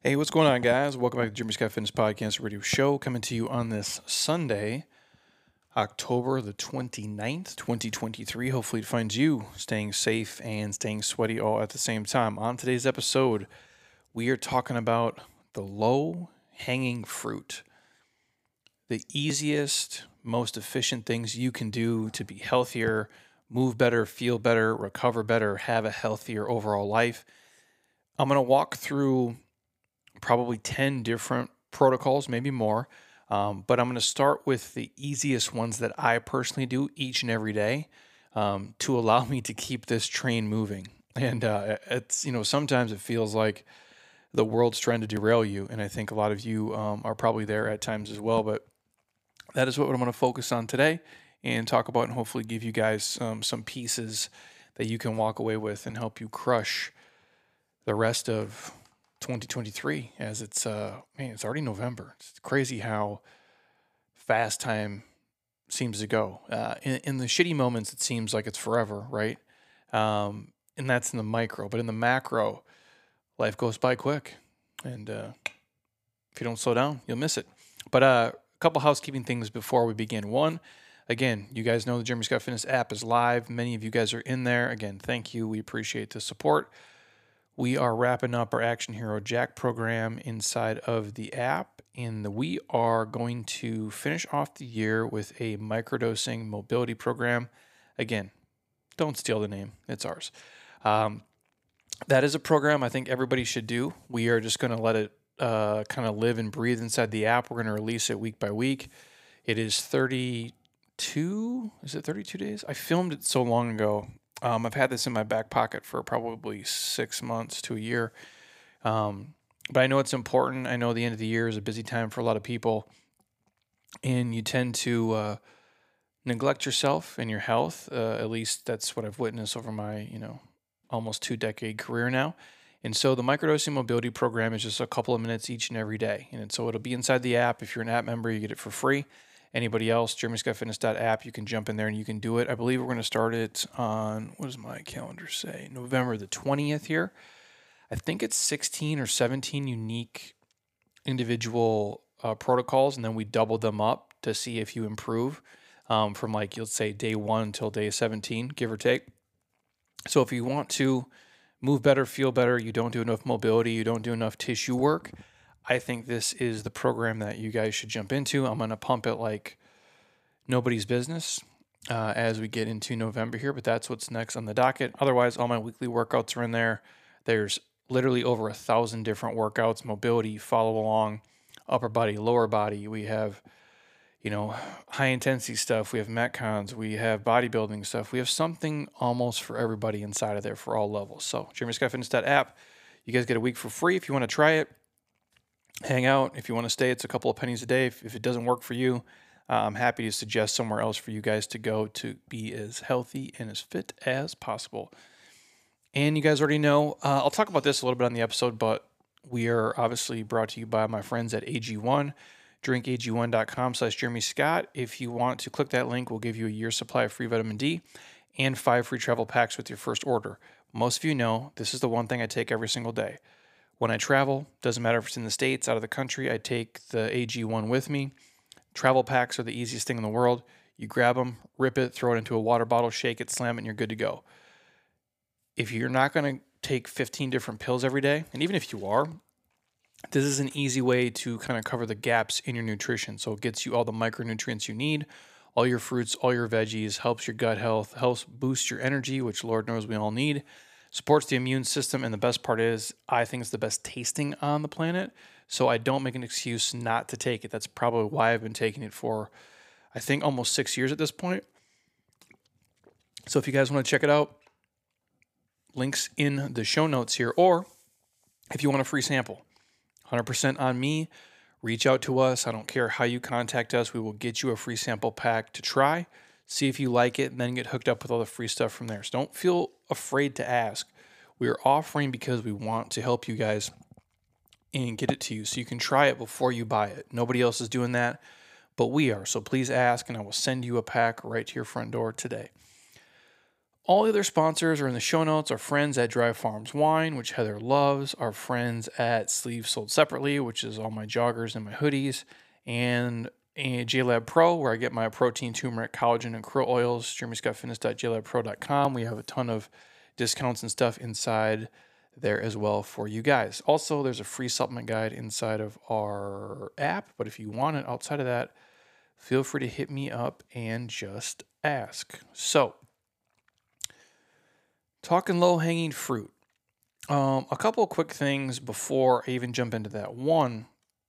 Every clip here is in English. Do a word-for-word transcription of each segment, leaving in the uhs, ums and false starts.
Hey, what's going on, guys? Welcome back to Jeremy Scott Fitness Podcast Radio Show, coming to you on this Sunday, October the twenty-ninth, twenty twenty-three. Hopefully it finds you staying safe and staying sweaty all at the same time. On today's episode, we are talking about the low-hanging fruit, the easiest, most efficient things you can do to be healthier, move better, feel better, recover better, have a healthier overall life. I'm going to walk through probably ten different protocols, maybe more. Um, but I'm going to start with the easiest ones that I personally do each and every day um, to allow me to keep this train moving. And uh, it's, you know, sometimes it feels like the world's trying to derail you. And I think a lot of you um, are probably there at times as well. But that is what I'm going to focus on today and talk about, and hopefully give you guys um, some pieces that you can walk away with and help you crush the rest of twenty twenty-three, as it's uh man, it's already November. It's crazy how fast time seems to go. Uh, in, in the shitty moments, it seems like it's forever, right? Um, and that's in the micro, but in the macro, life goes by quick, and uh, if you don't slow down, you'll miss it. But uh, a couple housekeeping things before we begin. One, again, you guys know the Jeremy Scott Fitness app is live. Many of you guys are in there. Again, thank you. We appreciate the support. We are wrapping up our Action Hero Jack program inside of the app, and we are going to finish off the year with a microdosing mobility program. Again, don't steal the name. It's ours. Um, that is a program I think everybody should do. We are just going to let it uh, kind of live and breathe inside the app. We're going to release it week by week. It is thirty-two, is it thirty-two days? I filmed it so long ago. Um, I've had this in my back pocket for probably six months to a year. Um, but I know it's important. I know the end of the year is a busy time for a lot of people. And you tend to uh, neglect yourself and your health. Uh, at least that's what I've witnessed over my, you know, almost two decade career now. And so the microdosing mobility program is just a couple of minutes each and every day. And so it'll be inside the app. If you're an app member, you get it for free. Anybody else, jeremy scott fitness dot app, you can jump in there and you can do it. I believe we're going to start it on, what does my calendar say? November the twentieth here. I think it's sixteen or seventeen unique individual uh, protocols, and then we double them up to see if you improve um, from like, you'll say day one until day seventeen, give or take. So if you want to move better, feel better, you don't do enough mobility, you don't do enough tissue work, I think this is the program that you guys should jump into. I'm going to pump it like nobody's business uh, as we get into November here, but that's what's next on the docket. Otherwise, all my weekly workouts are in there. There's literally over a thousand different workouts, mobility, follow along, upper body, lower body. We have, you know, high intensity stuff. We have Metcons. We have bodybuilding stuff. We have something almost for everybody inside of there for all levels. So jeremy scott fitness dot app, you guys get a week for free if you want to try it. Hang out. If you want to stay, it's a couple of pennies a day. If, if it doesn't work for you, uh, I'm happy to suggest somewhere else for you guys to go to be as healthy and as fit as possible. And you guys already know, uh, I'll talk about this a little bit on the episode, but we are obviously brought to you by my friends at A G one. drink A G one dot com slash Jeremy Scott. If you want to click that link, we'll give you a year's supply of free vitamin D and five free travel packs with your first order. Most of you know this is the one thing I take every single day. When I travel, doesn't matter if it's in the States, out of the country, I take the A G one with me. Travel packs are the easiest thing in the world. You grab them, rip it, throw it into a water bottle, shake it, slam it, and you're good to go. If you're not going to take fifteen different pills every day, and even if you are, this is an easy way to kind of cover the gaps in your nutrition. So it gets you all the micronutrients you need, all your fruits, all your veggies, helps your gut health, helps boost your energy, which Lord knows we all need. Supports the immune system, and the best part is I think it's the best tasting on the planet, so I don't make an excuse not to take it. That's probably why I've been taking it for, I think, almost six years at this point. So if you guys want to check it out, links in the show notes here, or if you want a free sample, one hundred percent on me, reach out to us. I don't care how you contact us. We will get you a free sample pack to try. See if you like it, and then get hooked up with all the free stuff from there. So don't feel afraid to ask. We are offering because we want to help you guys and get it to you so you can try it before you buy it. Nobody else is doing that, but we are. So please ask, and I will send you a pack right to your front door today. All the other sponsors are in the show notes. Our friends at Dry Farms Wine, which Heather loves. Our friends at Sleeves Sold Separately, which is all my joggers and my hoodies. And, and JLab Pro, where I get my protein, turmeric, collagen, and krill oils. jeremy scott fitness dot j lab pro dot com. We have a ton of discounts and stuff inside there as well for you guys. Also, there's a free supplement guide inside of our app. But if you want it outside of that, feel free to hit me up and just ask. So, talking low-hanging fruit. Um, a couple of quick things before I even jump into that. One,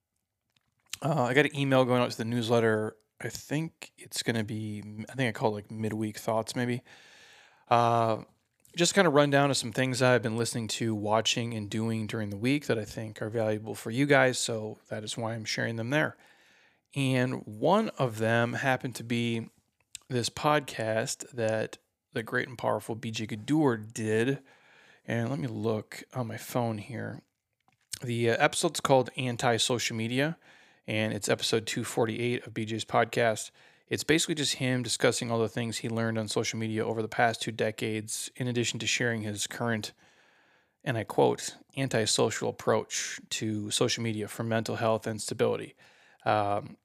uh, I got an email going out to the newsletter. I think it's going to be, I think I call it like midweek thoughts maybe. Uh, just kind of run down to some things I've been listening to, watching, and doing during the week that I think are valuable for you guys. So that is why I'm sharing them there. And one of them happened to be this podcast that the great and powerful B J Gaddour did. And let me look on my phone here. The uh, episode's called Anti-Social Media, and it's episode two forty-eight of B J's podcast. It's basically just him discussing all the things he learned on social media over the past two decades, in addition to sharing his current, and I quote, anti-social approach to social media for mental health and stability. Um,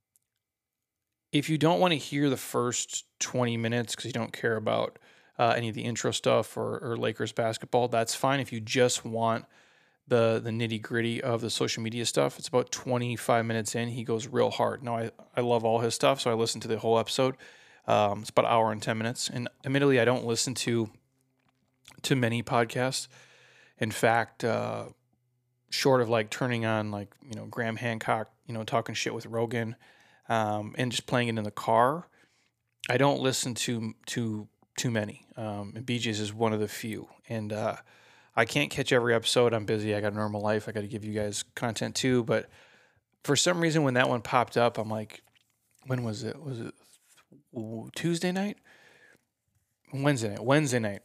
If you don't want to hear the first twenty minutes because you don't care about uh, any of the intro stuff or, or Lakers basketball, that's fine. If you just want the the nitty gritty of the social media stuff, it's about twenty-five minutes in. He goes real hard. Now, I, I love all his stuff, so I listened to the whole episode. Um, it's about an hour and ten minutes. And admittedly, I don't listen to to many podcasts. In fact, uh, short of like turning on like, you know, Graham Hancock, you know, talking shit with Rogan, Um, and just playing it in the car, I don't listen to to too many. Um, and B J's is one of the few. And uh, I can't catch every episode. I'm busy. I got a normal life. I got to give you guys content too. But for some reason, when that one popped up, I'm like, when was it? Was it Tuesday night? Wednesday night. Wednesday night.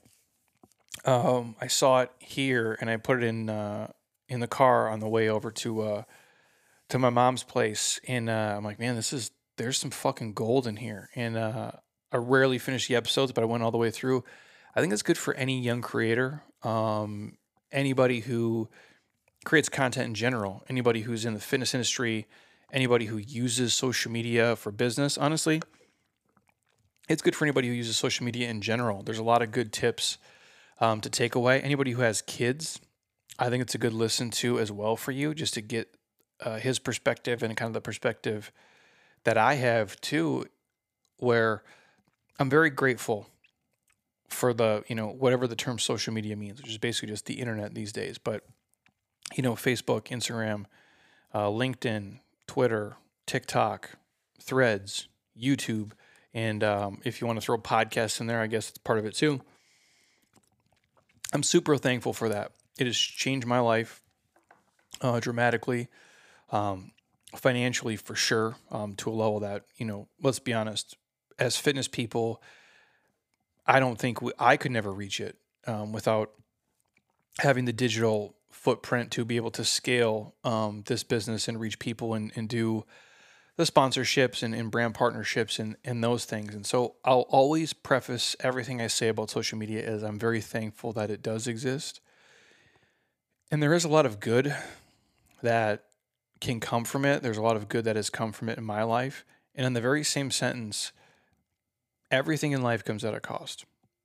Um, I saw it here, and I put it in uh, in the car on the way over to. Uh, to my mom's place, and uh, I'm like, man, this is, there's some fucking gold in here. And uh, I rarely finish the episodes, but I went all the way through. I think it's good for any young creator, um, anybody who creates content in general, anybody who's in the fitness industry, anybody who uses social media for business. Honestly, it's good for anybody who uses social media in general. There's a lot of good tips um, to take away. Anybody who has kids, I think it's a good listen to as well for you, just to get Uh, his perspective and kind of the perspective that I have too, where I'm very grateful for the, you know, whatever the term social media means, which is basically just the internet these days. But, you know, Facebook, Instagram, uh, LinkedIn, Twitter, TikTok, Threads, YouTube. And um, if you want to throw podcasts in there, I guess it's part of it too. I'm super thankful for that. It has changed my life uh, dramatically. Um, financially for sure, um, to a level that, you know, let's be honest, as fitness people, I don't think we, I could never reach it um, without having the digital footprint to be able to scale um, this business and reach people and, and do the sponsorships and, and brand partnerships and, and those things. And so I'll always preface everything I say about social media as I'm very thankful that it does exist. And there is a lot of good that can come from it. There's a lot of good that has come from it in my life. And in the very same sentence, everything in life comes at a cost.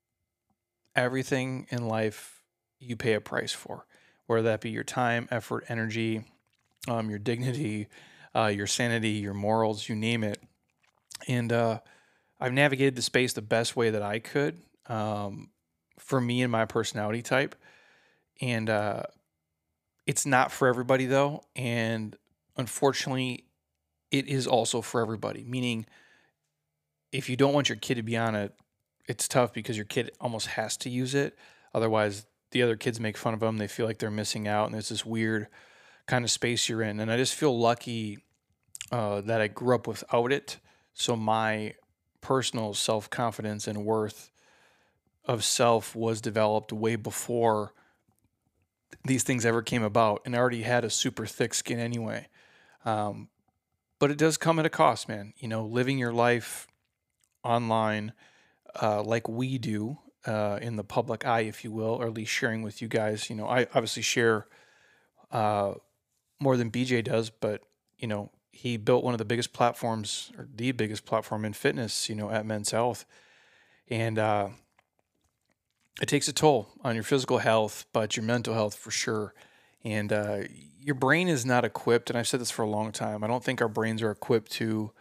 Everything in life you pay a price for, whether that be your time, effort, energy, um, your dignity, uh, your sanity, your morals, you name it. And uh, I've navigated the space the best way that I could um, for me and my personality type. And uh, it's not for everybody though. And unfortunately, it is also for everybody. Meaning, if you don't want your kid to be on it, it's tough because your kid almost has to use it. Otherwise, the other kids make fun of them. They feel like they're missing out, and there's this weird kind of space you're in. And I just feel lucky uh, that I grew up without it. So my personal self-confidence and worth of self was developed way before these things ever came about, and I already had a super thick skin anyway. Um, but it does come at a cost, man. You know, living your life online uh, like we do uh, in the public eye, if you will, or at least sharing with you guys. You know, I obviously share uh, more than B J does, but you know, he built one of the biggest platforms, or the biggest platform in fitness, you know, at Men's Health, and uh, it takes a toll on your physical health, but your mental health for sure. And uh, your brain is not equipped, and I've said this for a long time. I don't think our brains are equipped to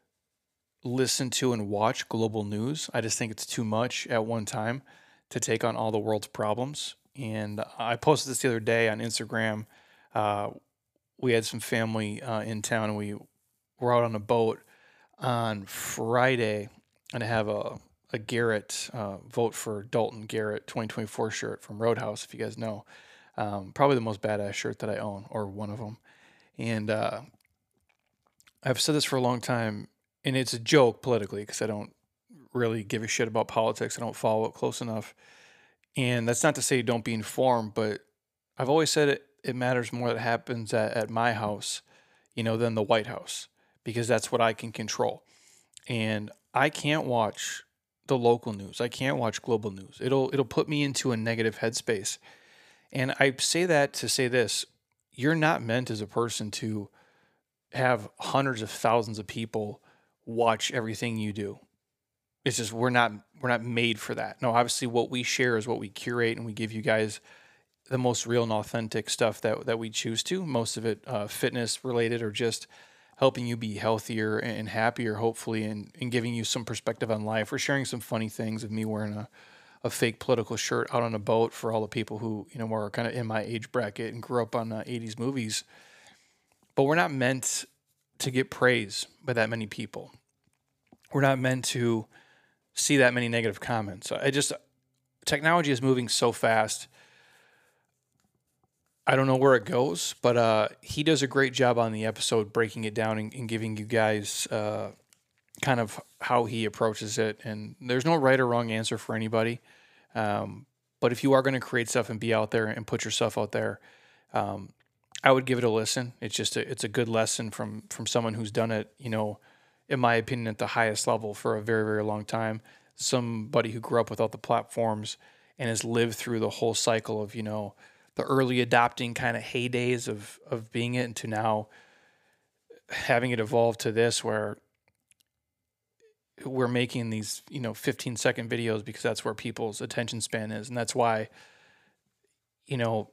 listen to and watch global news. I just think it's too much at one time to take on all the world's problems. And I posted this the other day on Instagram. Uh, we had some family uh, in town, and we were out on a boat on Friday, and I have a a Garrett uh, vote for Dalton Garrett twenty twenty-four shirt from Roadhouse, if you guys know. Um, probably the most badass shirt that I own, or one of them. And uh, I've said this for a long time, and it's a joke politically because I don't really give a shit about politics. I don't follow it close enough. And that's not to say don't be informed, but I've always said it, it matters more that happens at, at my house, you know, than the White House, because that's what I can control. And I can't watch the local news. I can't watch global news. It'll it'll put me into a negative headspace. And I say that to say this, you're not meant as a person to have hundreds of thousands of people watch everything you do. It's just we're not we're not made for that. No, obviously what we share is what we curate, and we give you guys the most real and authentic stuff that that we choose to. Most of it uh, fitness related, or just helping you be healthier and happier, hopefully, and, and giving you some perspective on life. We're sharing some funny things of me wearing a, a fake political shirt out on a boat for all the people who, you know, are kind of in my age bracket and grew up on uh, eighties movies. But we're not meant to get praise by that many people. We're not meant to see that many negative comments. I just, technology is moving so fast. I don't know where it goes, but uh, he does a great job on the episode breaking it down and, and giving you guys uh, kind of how he approaches it. And there's no right or wrong answer for anybody. Um, but if you are going to create stuff and be out there and put yourself out there, um, I would give it a listen. It's just a, it's a good lesson from from someone who's done it, you know, in my opinion, at the highest level for a very, very long time. Somebody who grew up without the platforms and has lived through the whole cycle of, you know, the early adopting kind of heydays of of being it, into now having it evolve to this where we're making these, you know, fifteen second videos because that's where people's attention span is. And that's why, you know,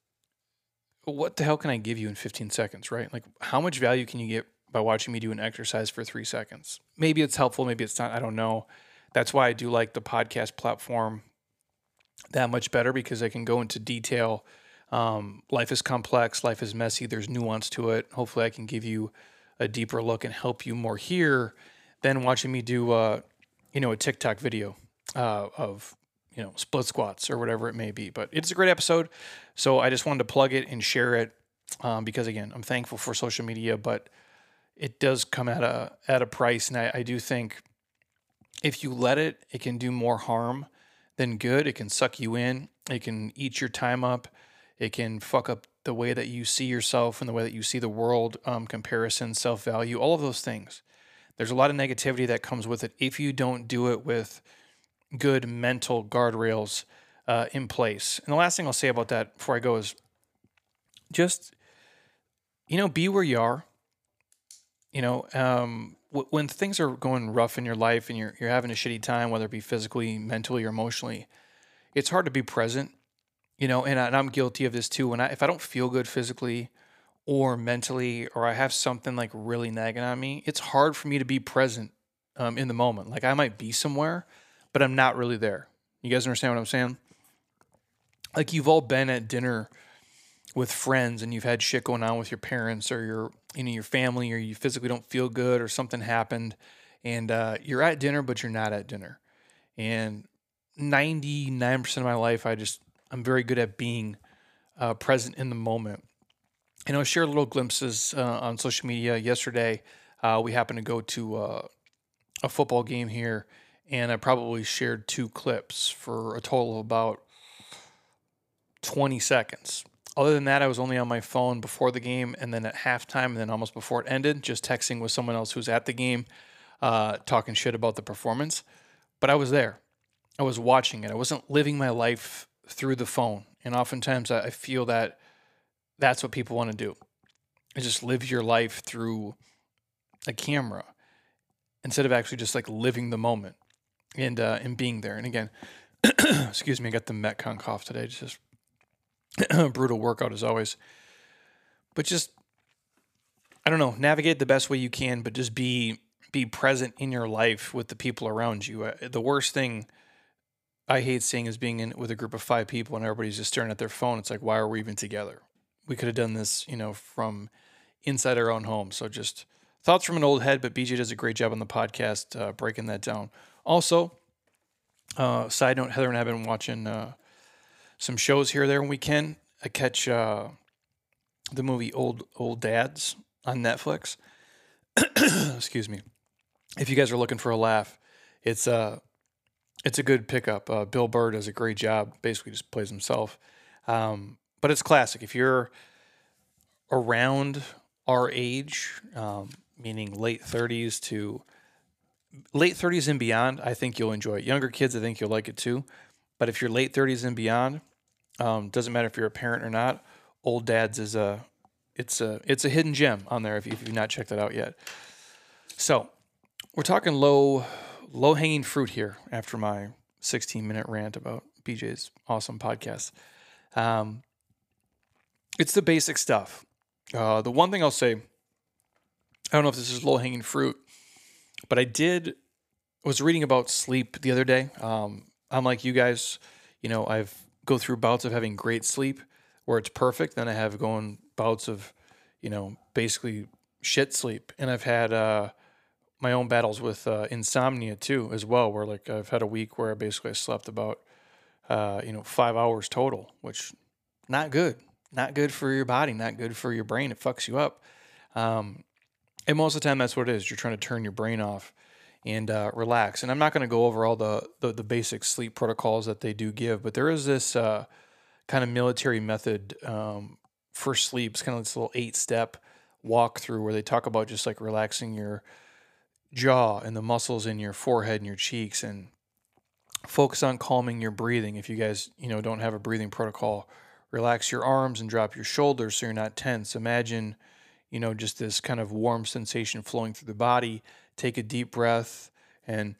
what the hell can I give you in fifteen seconds, right? Like, how much value can you get by watching me do an exercise for three seconds? Maybe it's helpful, maybe it's not, I don't know. That's why I do like the podcast platform that much better, because I can go into detail. Um, life is complex, life is messy, there's nuance to it. Hopefully I can give you a deeper look and help you more here than watching me do, uh, you know, a TikTok video uh, of, you know, split squats or whatever it may be. But it's a great episode. So I just wanted to plug it and share it um, because, again, I'm thankful for social media, but it does come at a at a price. And I, I do think if you let it, it can do more harm than good. It can suck you in. It can eat your time up. It can fuck up the way that you see yourself and the way that you see the world, um, comparison, self-value, all of those things. There's a lot of negativity that comes with it if you don't do it with good mental guardrails uh, in place. And the last thing I'll say about that before I go is just, you know, be where you are. You know, um, w- when things are going rough in your life and you're you're having a shitty time, whether it be physically, mentally, or emotionally, it's hard to be present. You know, and, I, and I'm guilty of this too. When I if I don't feel good physically or mentally, or I have something like really nagging on me, it's hard for me to be present um, in the moment. Like, I might be somewhere, but I'm not really there. You guys understand what I'm saying? Like, you've all been at dinner with friends and you've had shit going on with your parents or your, you know, your family, or you physically don't feel good or something happened, and uh, you're at dinner, but you're not at dinner. And ninety-nine percent of my life, I just, I'm very good at being uh, present in the moment. And I'll share little glimpses uh, on social media. Yesterday, uh, we happened to go to uh, a football game here, and I probably shared two clips for a total of about twenty seconds. Other than that, I was only on my phone before the game, and then at halftime, and then almost before it ended, just texting with someone else who's at the game, uh, talking shit about the performance. But I was there. I was watching it. I wasn't living my life through the phone. And oftentimes I I feel that that's what people want to do, is just live your life through a camera instead of actually just like living the moment and uh, and being there. And again, excuse me, I got the Metcon cough today. It's just brutal workout as always. But just, I don't know, navigate the best way you can, but just be be present in your life with the people around you. Uh, the worst thing I hate seeing is being in with a group of five people and everybody's just staring at their phone. It's like, why are we even together? We could have done this, you know, from inside our own home. So just thoughts from an old head, but B J does a great job on the podcast uh, breaking that down. Also, uh, side note, Heather and I have been watching uh, some shows here or there when we can. I catch uh, the movie Old Old Dads on Netflix. Excuse me. If you guys are looking for a laugh, it's uh it's a good pickup. Uh, Bill Burr does a great job. Basically, just plays himself. Um, but it's classic. If you're around our age, um, meaning late thirties to late thirties and beyond, I think you'll enjoy it. Younger kids, I think you'll like it too. But if you're late thirties and beyond, um, doesn't matter if you're a parent or not. Old Dads is a it's a it's a hidden gem on there if, you, if you've not checked that out yet. So we're talking low low hanging fruit here after my sixteen minute rant about B J's awesome podcast. Um, it's the basic stuff. Uh, the one thing I'll say, I don't know if this is low hanging fruit, but I did was reading about sleep the other day. Um, I'm like you guys, you know, I've go through bouts of having great sleep where it's perfect. Then I have going bouts of, you know, basically shit sleep. And I've had uh, my own battles with uh, insomnia too, as well, where like I've had a week where I basically slept about, uh, you know, five hours total, which not good, not good for your body, not good for your brain. It fucks you up. Um, and most of the time that's what it is. You're trying to turn your brain off and uh, relax. And I'm not going to go over all the, the, the basic sleep protocols that they do give, but there is this uh, kind of military method um, for sleep. It's kind of this little eight step walkthrough where they talk about just like relaxing your jaw and the muscles in your forehead and your cheeks, and focus on calming your breathing. If you guys, you know, don't have a breathing protocol, relax your arms and drop your shoulders so you're not tense. Imagine, you know, just this kind of warm sensation flowing through the body. Take a deep breath and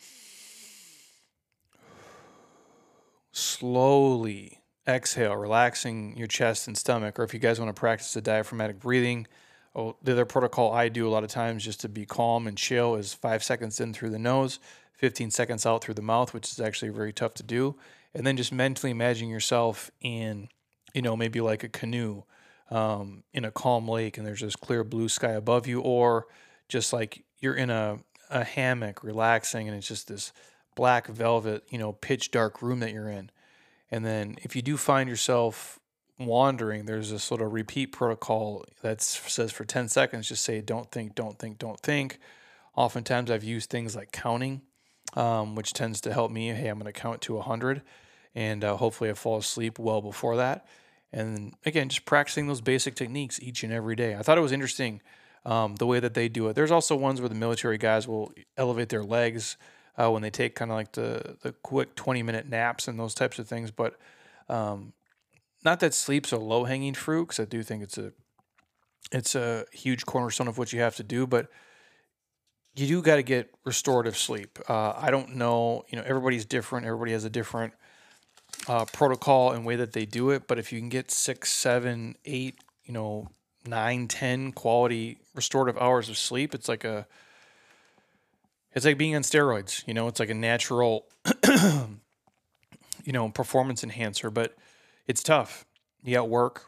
slowly exhale, relaxing your chest and stomach. Or if you guys want to practice the diaphragmatic breathing, oh, the other protocol I do a lot of times just to be calm and chill is five seconds in through the nose, fifteen seconds out through the mouth, which is actually very tough to do. And then just mentally imagine yourself in, you know, maybe like a canoe um, in a calm lake and there's this clear blue sky above you, or just like you're in a, a hammock relaxing and it's just this black velvet, you know, pitch dark room that you're in. And then if you do find yourself wandering, there's this little repeat protocol that says for ten seconds, just say, don't think, don't think, don't think. Oftentimes I've used things like counting, um, which tends to help me. Hey, I'm going to count to one hundred, and uh, hopefully I fall asleep well before that. And again, just practicing those basic techniques each and every day. I thought it was interesting um, the way that they do it. There's also ones where the military guys will elevate their legs uh, when they take kind of like the, the quick twenty minute naps and those types of things. But um, not that sleep's a low hanging fruit, because I do think it's a it's a huge cornerstone of what you have to do. But you do got to get restorative sleep. Uh, I don't know, you know, everybody's different. Everybody has a different uh, protocol and way that they do it. But if you can get six, seven, eight, you know, nine, ten quality restorative hours of sleep, it's like a, it's like being on steroids. You know, it's like a natural, you know, performance enhancer. But it's tough. You got work,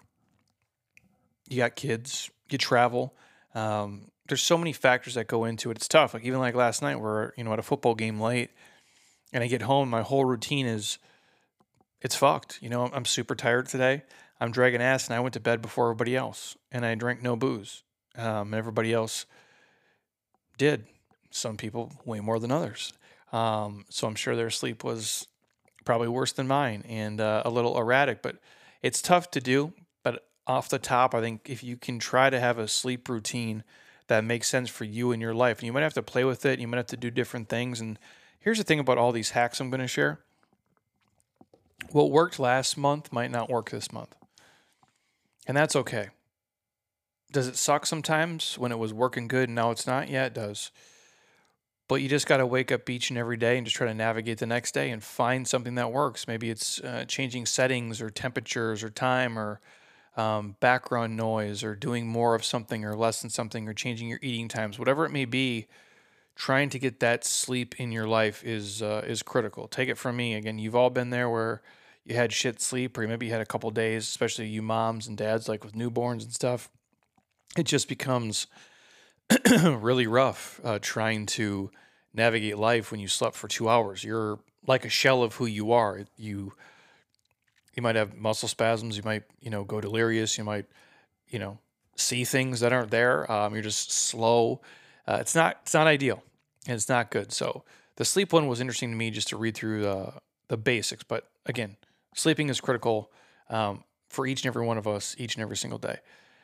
you got kids, you travel. Um, there's so many factors that go into it. It's tough. Like even like last night, we're, you know, at a football game late, and I get home, my whole routine is, it's fucked. You know, I'm super tired today. I'm dragging ass, and I went to bed before everybody else, and I drank no booze. Um, and everybody else did. Some people way more than others. Um, so I'm sure their sleep was probably worse than mine and uh, a little erratic. But it's tough to do. But off the top, I think if you can try to have a sleep routine that makes sense for you in your life, and you might have to play with it, you might have to do different things. And here's the thing about all these hacks I'm going to share. What worked last month might not work this month. And that's okay. Does it suck sometimes when it was working good and now it's not? Yeah, it does. But you just got to wake up each and every day and just try to navigate the next day and find something that works. Maybe it's uh, changing settings or temperatures or time or um, background noise or doing more of something or less than something or changing your eating times, whatever it may be. Trying to get that sleep in your life is uh, is critical. Take it from me. Again, you've all been there where you had shit sleep, or maybe you had a couple days, especially you moms and dads, like with newborns and stuff. It just becomes really rough uh, trying to navigate life when you slept for two hours. You're like a shell of who you are. You you might have muscle spasms. You might you know go delirious. You might you know see things that aren't there. Um, you're just slow. Uh, it's not it's not ideal, and it's not good. So the sleep one was interesting to me just to read through the the basics. But again, sleeping is critical um, for each and every one of us, each and every single day.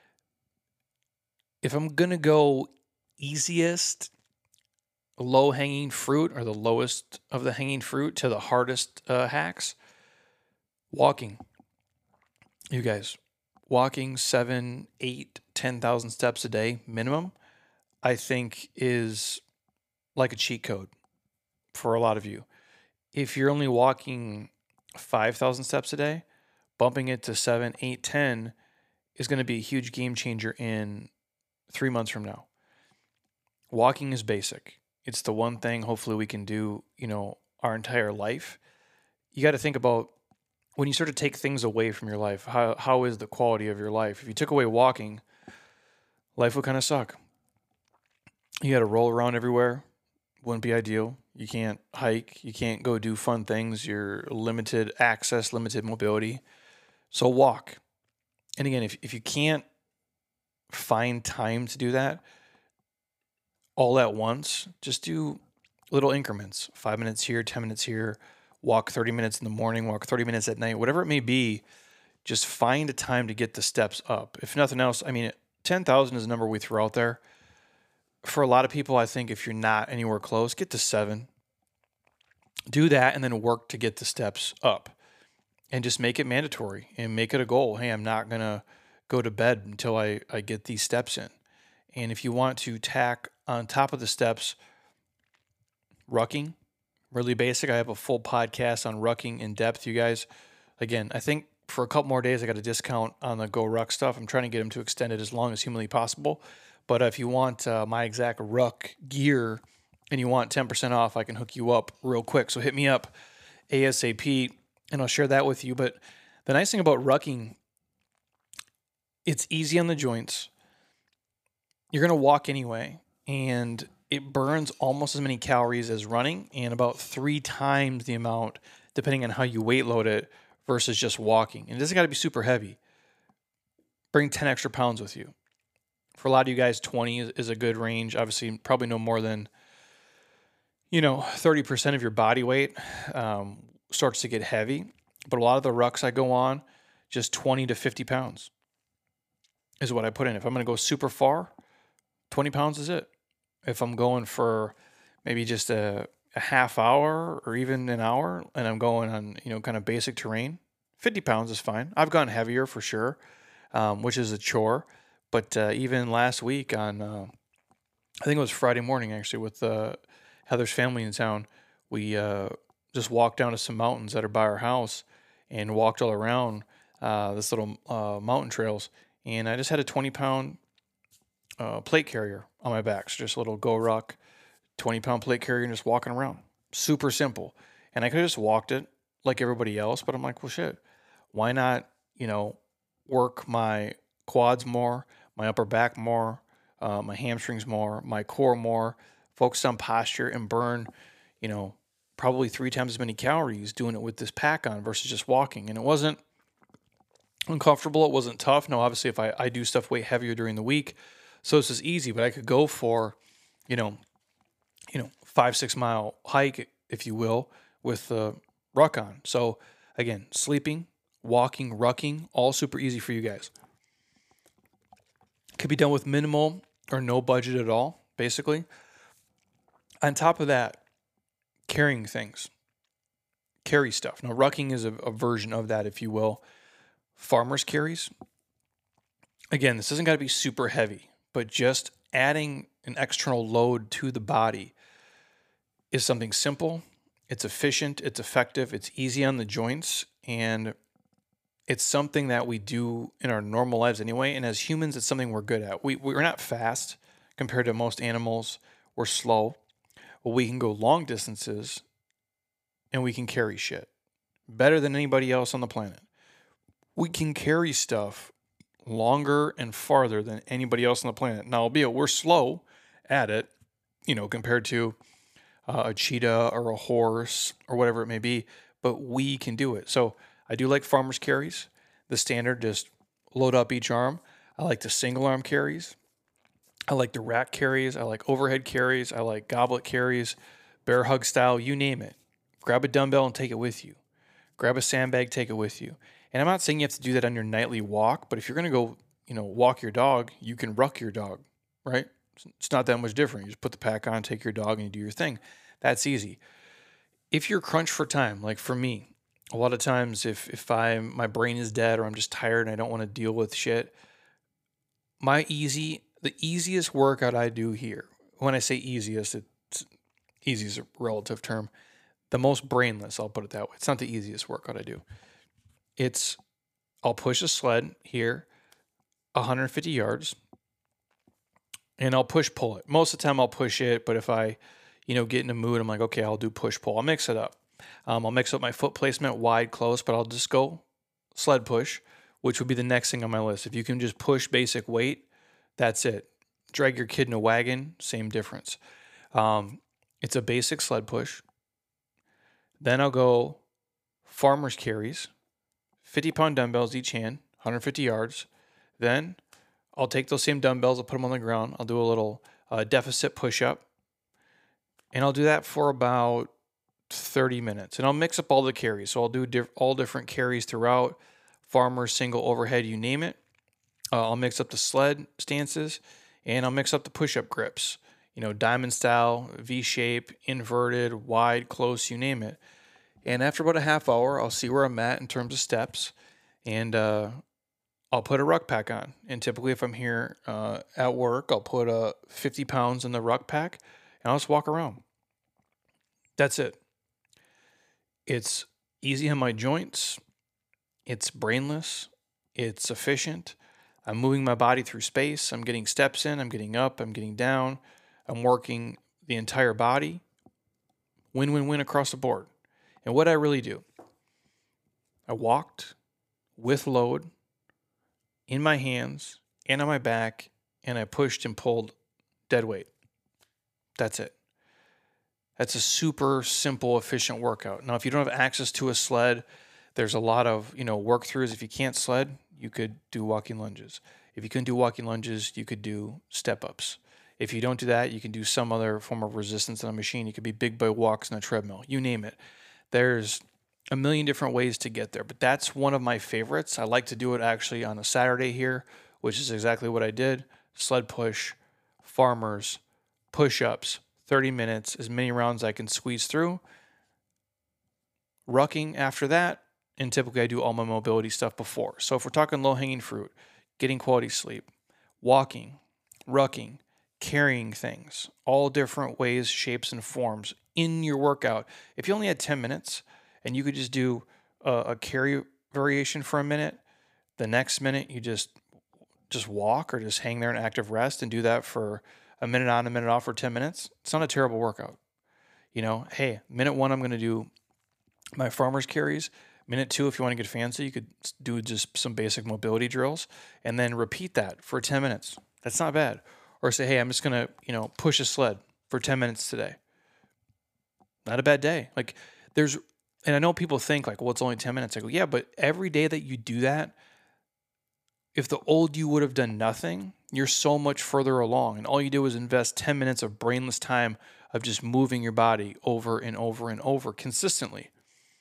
If I'm gonna go easiest, low hanging fruit, or the lowest of the hanging fruit to the hardest uh, hacks, walking. You guys, walking seven, eight, ten thousand steps a day minimum, I think is like a cheat code for a lot of you. If you're only walking five thousand steps a day, bumping it to seven, eight, ten is going to be a huge game changer in three months from now. Walking is basic. It's the one thing hopefully we can do, you know, our entire life. You got to think about when you sort of take things away from your life, how how is the quality of your life? If you took away walking, life would kind of suck. You got to roll around everywhere. Wouldn't be ideal. You can't hike. You can't go do fun things. You're limited access, limited mobility. So walk. And again, if, if you can't find time to do that all at once, just do little increments. Five minutes here, ten minutes here. Walk thirty minutes in the morning, walk thirty minutes at night, whatever it may be. Just find a time to get the steps up. If nothing else, I mean, ten thousand is a number we throw out there. For a lot of people, I think if you're not anywhere close, get to seven. Do that and then work to get the steps up. And just make it mandatory and make it a goal. Hey, I'm not going to go to bed until I, I get these steps in. And if you want to tack on top of the steps, rucking, really basic. I have a full podcast on rucking in depth, you guys. Again, I think for a couple more days, I got a discount on the Go Ruck stuff. I'm trying to get them to extend it as long as humanly possible. But if you want uh, my exact ruck gear and you want ten percent off, I can hook you up real quick. So hit me up ASAP and I'll share that with you. But the nice thing about rucking, it's easy on the joints. You're going to walk anyway, and it burns almost as many calories as running and about three times the amount, depending on how you weight load it, versus just walking. And it doesn't got to be super heavy. Bring ten extra pounds with you. For a lot of you guys, twenty is, is a good range. Obviously, probably no more than, you know, thirty percent of your body weight um, starts to get heavy. But a lot of the rucks I go on, just twenty to fifty pounds is what I put in. If I'm going to go super far, twenty pounds is it. If I'm going for maybe just a, a half hour or even an hour and I'm going on, you know, kind of basic terrain, fifty pounds is fine. I've gone heavier for sure, um, which is a chore. But uh, even last week on, uh, I think it was Friday morning actually, with uh, Heather's family in town, we uh, just walked down to some mountains that are by our house and walked all around uh, this little uh, mountain trails. And I just had a twenty pound uh, plate carrier on my back. So just a little Go Ruck twenty pound plate carrier and just walking around. Super simple. And I could have just walked it like everybody else, but I'm like, well, shit, why not, you know, work my quads more, my upper back more, uh, my hamstrings more, my core more, focus on posture and burn, you know, probably three times as many calories doing it with this pack on versus just walking. And it wasn't uncomfortable. It wasn't tough. No, obviously if I, I do stuff way heavier during the week, so this is easy, but I could go for, you know, you know, five, six mile hike, if you will, with the ruck on. So again, sleeping, walking, rucking, all super easy for you guys. Could be done with minimal or no budget at all, basically. On top of that, carrying things. carry stuff. Now, rucking is a, a version of that, if you will. Farmer's carries. Again, this doesn't got to be super heavy, but just adding an external load to the body is something simple. It's efficient. It's effective. It's easy on the joints. And it's something that we do in our normal lives anyway. And as humans, it's something we're good at. We, we're not fast compared to most animals. We're slow. But we can go long distances and we can carry shit better than anybody else on the planet. We can carry stuff longer and farther than anybody else on the planet. Now, albeit we're slow at it, you know, compared to uh, a cheetah or a horse or whatever it may be, but we can do it. So I do like farmer's carries, the standard, just load up each arm. I like the single arm carries. I like the rack carries. I like overhead carries. I like goblet carries, bear hug style, you name it. Grab a dumbbell and take it with you. Grab a sandbag, take it with you. And I'm not saying you have to do that on your nightly walk, but if you're going to go, you know, walk your dog, you can ruck your dog, right? It's not that much different. You just put the pack on, take your dog, and you do your thing. That's easy. If you're crunched for time, like for me, a lot of times if if I my brain is dead or I'm just tired and I don't want to deal with shit, my easy the easiest workout I do here, when I say easiest, it's easy is a relative term. The most brainless, I'll put it that way. It's not the easiest workout I do. It's, I'll push a sled here, one hundred fifty yards, and I'll push pull it. Most of the time I'll push it, but if I, you know, get in a mood, I'm like, okay, I'll do push pull. I'll mix it up. Um, I'll mix up my foot placement, wide, close, but I'll just go sled push, which would be the next thing on my list. If you can just push basic weight, that's it. Drag your kid in a wagon, same difference. Um, it's a basic sled push. Then I'll go farmer's carries, fifty pound dumbbells each hand, one hundred fifty yards. Then I'll take those same dumbbells, I'll put them on the ground. I'll do a little uh, deficit push up. And I'll do that for about thirty minutes. And I'll mix up all the carries. So I'll do diff- all different carries throughout, farmer, single, overhead, you name it. Uh, I'll mix up the sled stances and I'll mix up the push-up grips. You know, diamond style, V-shape, inverted, wide, close, you name it. And after about a half hour, I'll see where I'm at in terms of steps. And uh, I'll put a ruck pack on. And typically if I'm here uh, at work, I'll put uh, fifty pounds in the ruck pack and I'll just walk around. That's it. It's easy on my joints. It's brainless. It's efficient. I'm moving my body through space. I'm getting steps in. I'm getting up. I'm getting down. I'm working the entire body. Win, win, win across the board. And what I really do, I walked with load in my hands and on my back, and I pushed and pulled dead weight. That's it. That's a super simple, efficient workout. Now, if you don't have access to a sled, there's a lot of, you know, work throughs. If you can't sled, you could do walking lunges. If you couldn't do walking lunges, you could do step ups. If you don't do that, you can do some other form of resistance on a machine. You could be big boy walks on a treadmill, you name it. There's a million different ways to get there, but that's one of my favorites. I like to do it actually on a Saturday here, which is exactly what I did. Sled push, farmers, push-ups, thirty minutes, as many rounds I can squeeze through. Rucking after that, and typically I do all my mobility stuff before. So if we're talking low-hanging fruit, getting quality sleep, walking, rucking, carrying things, all different ways, shapes, and forms in your workout. If you only had ten minutes and you could just do a, a carry variation for a minute, the next minute you just just walk or just hang there in active rest and do that for a minute on, a minute off for ten minutes, it's not a terrible workout. You know, hey, minute one, I'm going to do my farmer's carries. Minute two, if you want to get fancy, you could do just some basic mobility drills and then repeat that for ten minutes. That's not bad. Or say, hey, I'm just going to, you know, push a sled for ten minutes today. Not a bad day. Like there's, and I know people think like, well, it's only ten minutes. I go, yeah, but every day that you do that, if the old you would have done nothing, you're so much further along. And all you do is invest ten minutes of brainless time of just moving your body over and over and over consistently.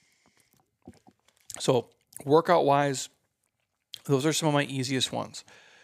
So workout wise, those are some of my easiest ones.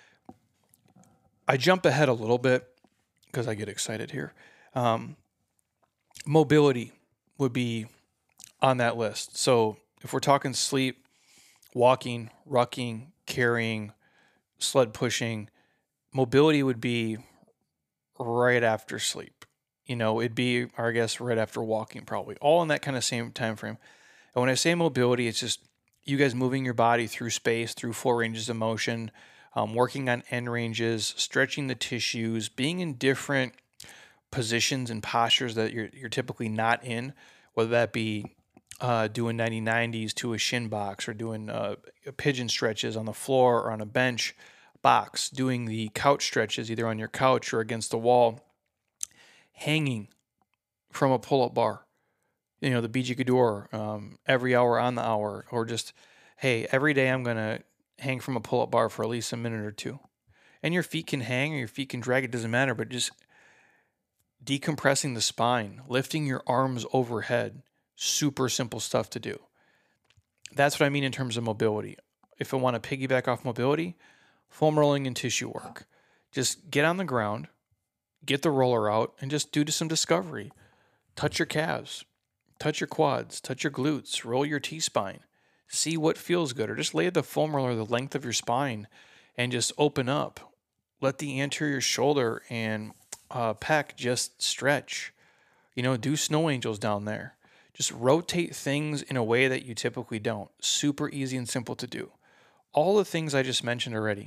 I jump ahead a little bit because I get excited here. Um, mobility would be on that list. So if we're talking sleep, walking, rucking, carrying, sled pushing, mobility would be right after sleep. You know, it'd be, or I guess, right after walking, probably, all in that kind of same time frame. And when I say mobility, it's just you guys moving your body through space, through four ranges of motion, um, working on end ranges, stretching the tissues, being in different positions and postures that you're you're typically not in, whether that be uh, doing ninety nineties to a shin box, or doing uh, pigeon stretches on the floor or on a bench box, doing the couch stretches either on your couch or against the wall, hanging from a pull-up bar, you know, the B J Cador, um, every hour on the hour, or just, hey, every day I'm going to hang from a pull-up bar for at least a minute or two. And your feet can hang or your feet can drag, it doesn't matter, but just decompressing the spine, lifting your arms overhead, super simple stuff to do. That's what I mean in terms of mobility. If I want to piggyback off mobility, foam rolling and tissue work. Just get on the ground, get the roller out, and just do some discovery. Touch your calves, touch your quads, touch your glutes, roll your T-spine, see what feels good, or just lay the foam roller the length of your spine and just open up. Let the anterior shoulder and uh, pec just stretch. You know, do snow angels down there. Just rotate things in a way that you typically don't. Super easy and simple to do. All the things I just mentioned already.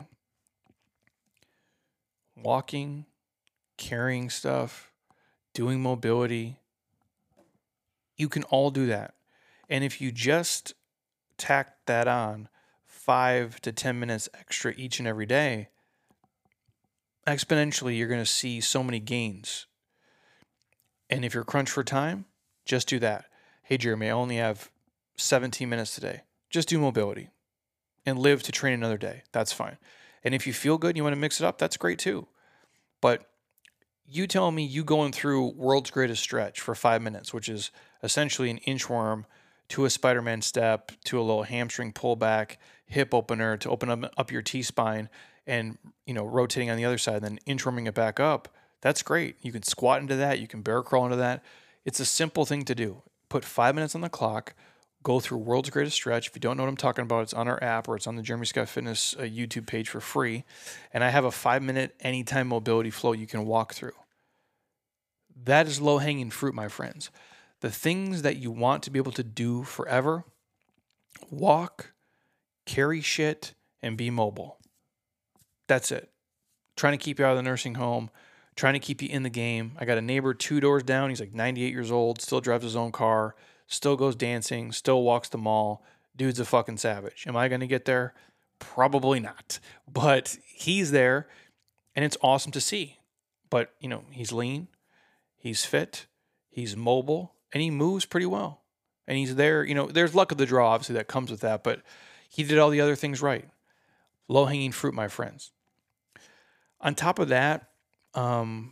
Walking, carrying stuff, doing mobility. You can all do that. And if you just tack that on five to ten minutes extra each and every day, exponentially, you're going to see so many gains. And if you're crunched for time, just do that. Hey, Jeremy, I only have seventeen minutes today. Just do mobility and live to train another day. That's fine. And if you feel good and you want to mix it up, that's great too. But you tell me you going through world's greatest stretch for five minutes, which is essentially an inchworm to a Spider-Man step, to a little hamstring pullback, hip opener to open up, up your T-spine, and, you know, rotating on the other side, and then inchworming it back up. That's great. You can squat into that. You can bear crawl into that. It's a simple thing to do. Put five minutes on the clock, go through world's greatest stretch. If you don't know what I'm talking about, it's on our app or it's on the Jeremy Scott Fitness uh, YouTube page for free. And I have a five minute anytime mobility flow you can walk through. That is low hanging fruit, my friends. The things that you want to be able to do forever: walk, carry shit, and be mobile. That's it. Trying to keep you out of the nursing home, trying to keep you in the game. I got a neighbor two doors down. He's like ninety-eight years old, still drives his own car, still goes dancing, still walks the mall. Dude's a fucking savage. Am I going to get there? Probably not. But he's there, and it's awesome to see. But, you know, he's lean, he's fit, he's mobile, and he moves pretty well. And he's there. You know, there's luck of the draw, obviously, that comes with that, but he did all the other things right. Low-hanging fruit, my friends. On top of that, um,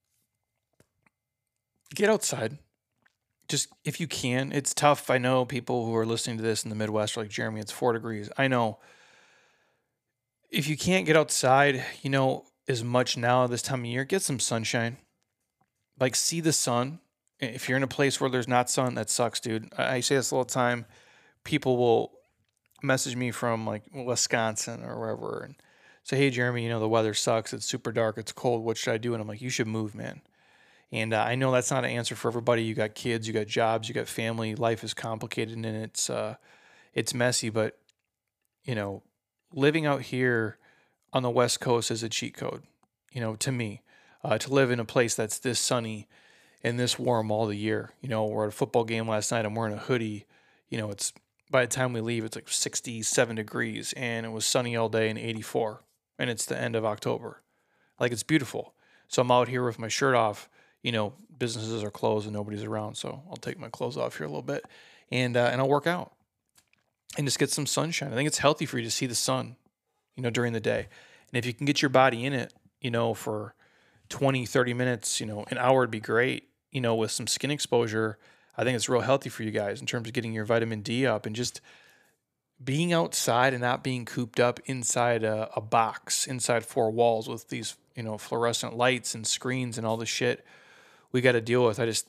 get outside. Just, if you can. It's tough. I know people who are listening to this in the Midwest are like, Jeremy, it's four degrees. I know. If you can't get outside, you know, as much now this time of year, get some sunshine. Like, see the sun. If you're in a place where there's not sun, that sucks, dude. I say this all the time. People will message me from like Wisconsin or wherever and say, hey, Jeremy, you know, the weather sucks. It's super dark. It's cold. What should I do? And I'm like, you should move, man. And uh, I know that's not an answer for everybody. You got kids, you got jobs, you got family. Life is complicated and it's uh, it's messy. But, you know, living out here on the West Coast is a cheat code, you know, to me. Uh, to live in a place that's this sunny and this warm all the year. You know, we're at a football game last night. I'm wearing a hoodie. You know, it's by the time we leave, it's like sixty-seven degrees and it was sunny all day and eighty-four. And it's the end of October. Like, it's beautiful. So I'm out here with my shirt off. You know, businesses are closed and nobody's around. So I'll take my clothes off here a little bit and, uh, and I'll work out and just get some sunshine. I think it's healthy for you to see the sun, you know, during the day. And if you can get your body in it, you know, for twenty, thirty minutes, you know, an hour would be great, you know, with some skin exposure. I think it's real healthy for you guys in terms of getting your vitamin D up and just being outside and not being cooped up inside a, a box, inside four walls with these, you know, fluorescent lights and screens and all the shit we got to deal with. I just think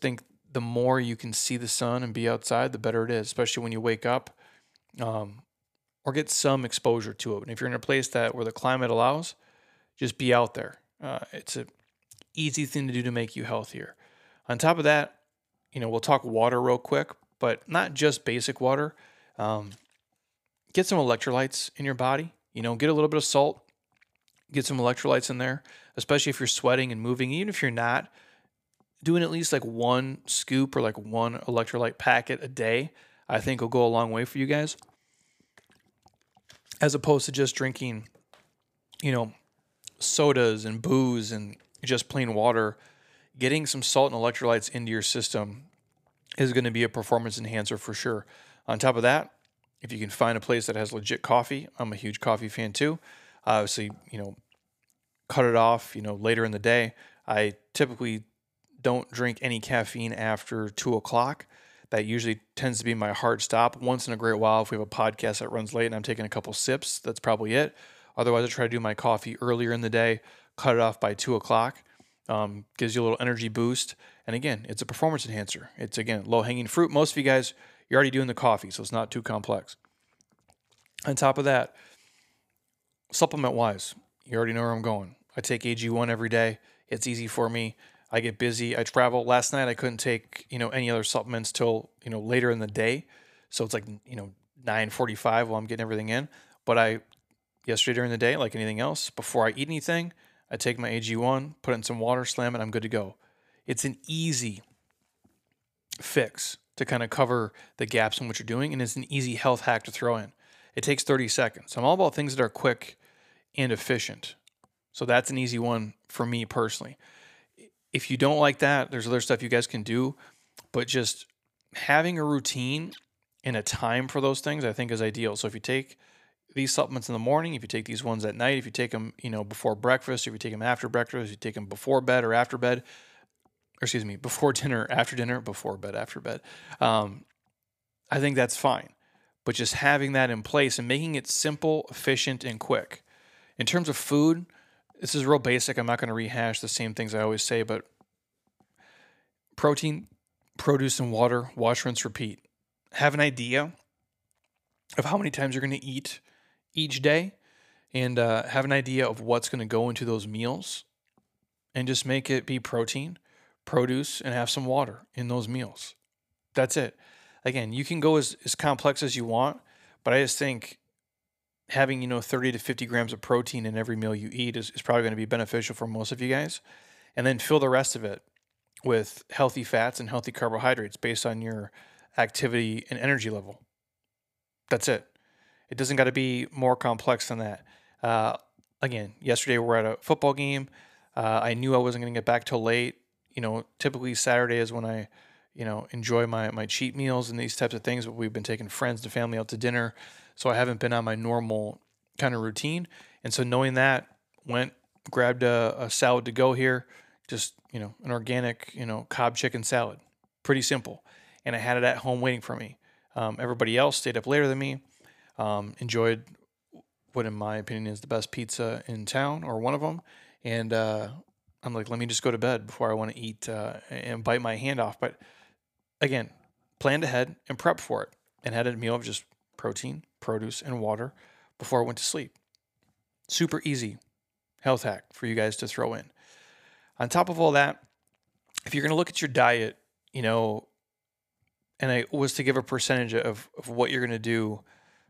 the more you can see the sun and be outside, the better it is, especially when you wake up, um, or get some exposure to it. And if you're in a place that where the climate allows, just be out there. Uh, it's a easy thing to do to make you healthier. On top of that, you know, we'll talk water real quick, but not just basic water. Um, get some electrolytes in your body. You know, get a little bit of salt, get some electrolytes in there, especially if you're sweating and moving. Even if you're not, doing at least like one scoop or like one electrolyte packet a day, I think will go a long way for you guys. As opposed to just drinking, you know, sodas and booze and just plain water. Getting some salt and electrolytes into your system is going to be a performance enhancer for sure. On top of that, if you can find a place that has legit coffee, I'm a huge coffee fan too. Obviously, you know, cut it off, you know, later in the day. I typically don't drink any caffeine after two o'clock. That usually tends to be my hard stop. Once in a great while, if we have a podcast that runs late and I'm taking a couple sips, that's probably it. Otherwise, I try to do my coffee earlier in the day, cut it off by two o'clock. Um, gives you a little energy boost. And again, it's a performance enhancer. It's, again, low-hanging fruit. Most of you guys, you're already doing the coffee, so it's not too complex. On top of that, supplement-wise, you already know where I'm going. I take A G one every day. It's easy for me. I get busy. I travel. Last night I couldn't take, you know, any other supplements till, you know, later in the day. So it's like, you know, nine forty-five while I'm getting everything in. But I, yesterday during the day, like anything else, before I eat anything, I take my A G one, put it in some water, slam it, I'm good to go. It's an easy fix to kind of cover the gaps in what you're doing, and it's an easy health hack to throw in. It takes thirty seconds. I'm all about things that are quick and efficient. So that's an easy one for me personally. If you don't like that, there's other stuff you guys can do, but just having a routine and a time for those things, I think is ideal. So if you take these supplements in the morning, if you take these ones at night, if you take them, you know, before breakfast, if you take them after breakfast, if you take them before bed or after bed, or excuse me, before dinner, after dinner, before bed, after bed, um, I think that's fine. But just having that in place and making it simple, efficient, and quick. In terms of food, this is real basic. I'm not going to rehash the same things I always say, but protein, produce, and water, wash, rinse, repeat. Have an idea of how many times you're going to eat each day, and uh, have an idea of what's going to go into those meals, and just make it be protein, produce, and have some water in those meals. That's it. Again, you can go as, as complex as you want, but I just think having, you know, thirty to fifty grams of protein in every meal you eat is, is probably going to be beneficial for most of you guys. And then fill the rest of it with healthy fats and healthy carbohydrates based on your activity and energy level. That's it. It doesn't got to be more complex than that. Uh, again, yesterday we were at a football game. Uh, I knew I wasn't going to get back till late. You know, typically Saturday is when I, you know, enjoy my, my cheat meals and these types of things. But we've been taking friends and family out to dinner. So I haven't been on my normal kind of routine. And so knowing that, went, grabbed a, a salad to go here, just, you know, an organic, you know, Cobb chicken salad. Pretty simple. And I had it at home waiting for me. Um, everybody else stayed up later than me, um, enjoyed what in my opinion is the best pizza in town, or one of them. And uh, I'm like, let me just go to bed before I want to eat uh, and bite my hand off. But again, planned ahead and prepped for it, and had a meal of just protein, produce, and water before I went to sleep. Super easy health hack for you guys to throw in. On top of all that, if you're going to look at your diet, you know, and I was to give a percentage of, of what you're going to do,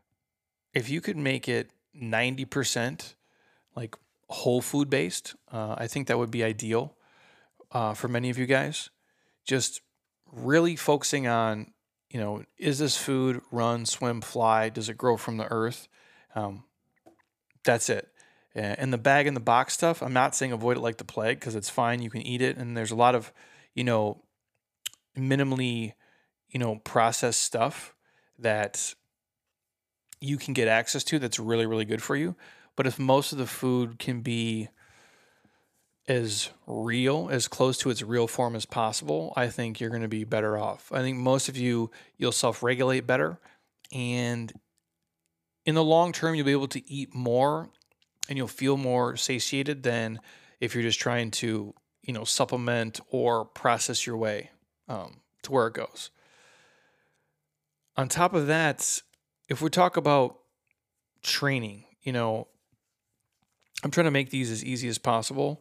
if you could make it ninety percent like whole food based, uh, I think that would be ideal uh, for many of you guys. Just really focusing on, you know, is this food run, swim, fly? Does it grow from the earth? Um, that's it. And the bag and the box stuff, I'm not saying avoid it like the plague, because it's fine. You can eat it. And there's a lot of, you know, minimally, you know, processed stuff that you can get access to that's really, really good for you. But if most of the food can be as real, as close to its real form as possible, I think you're going to be better off. I think most of you, you'll self-regulate better. And in the long term, you'll be able to eat more and you'll feel more satiated than if you're just trying to, you know, supplement or process your way um, to where it goes. On top of that, if we talk about training, you know, I'm trying to make these as easy as possible.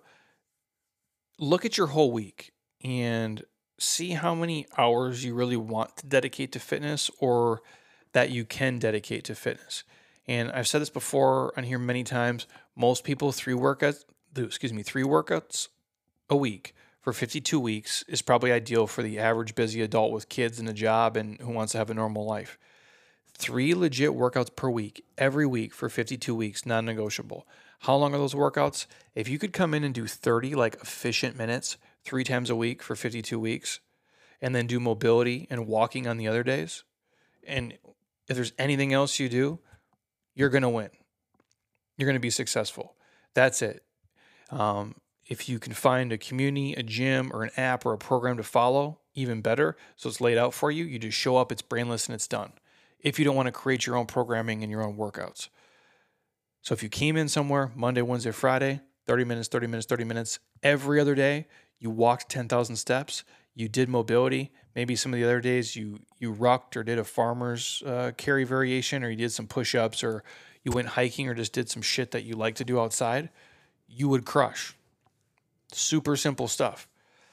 Look at your whole week and see how many hours you really want to dedicate to fitness or that you can dedicate to fitness. And I've said this before on here many times. Most people three workouts, excuse me, three workouts a week for fifty-two weeks is probably ideal for the average busy adult with kids and a job and who wants to have a normal life. Three legit workouts per week, every week for fifty-two weeks, non-negotiable. How long are those workouts? If you could come in and do thirty like efficient minutes three times a week for fifty-two weeks, and then do mobility and walking on the other days, and if there's anything else you do, you're going to win. You're going to be successful. That's it. Um, if you can find a community, a gym, or an app or a program to follow, even better. So it's laid out for you. You just show up, it's brainless, and it's done. If you don't want to create your own programming and your own workouts. So if you came in somewhere Monday, Wednesday, Friday, thirty minutes, thirty minutes, thirty minutes, every other day, you walked ten thousand steps, you did mobility. Maybe some of the other days you you rucked or did a farmer's uh, carry variation, or you did some push-ups, or you went hiking or just did some shit that you like to do outside, you would crush. Super simple stuff.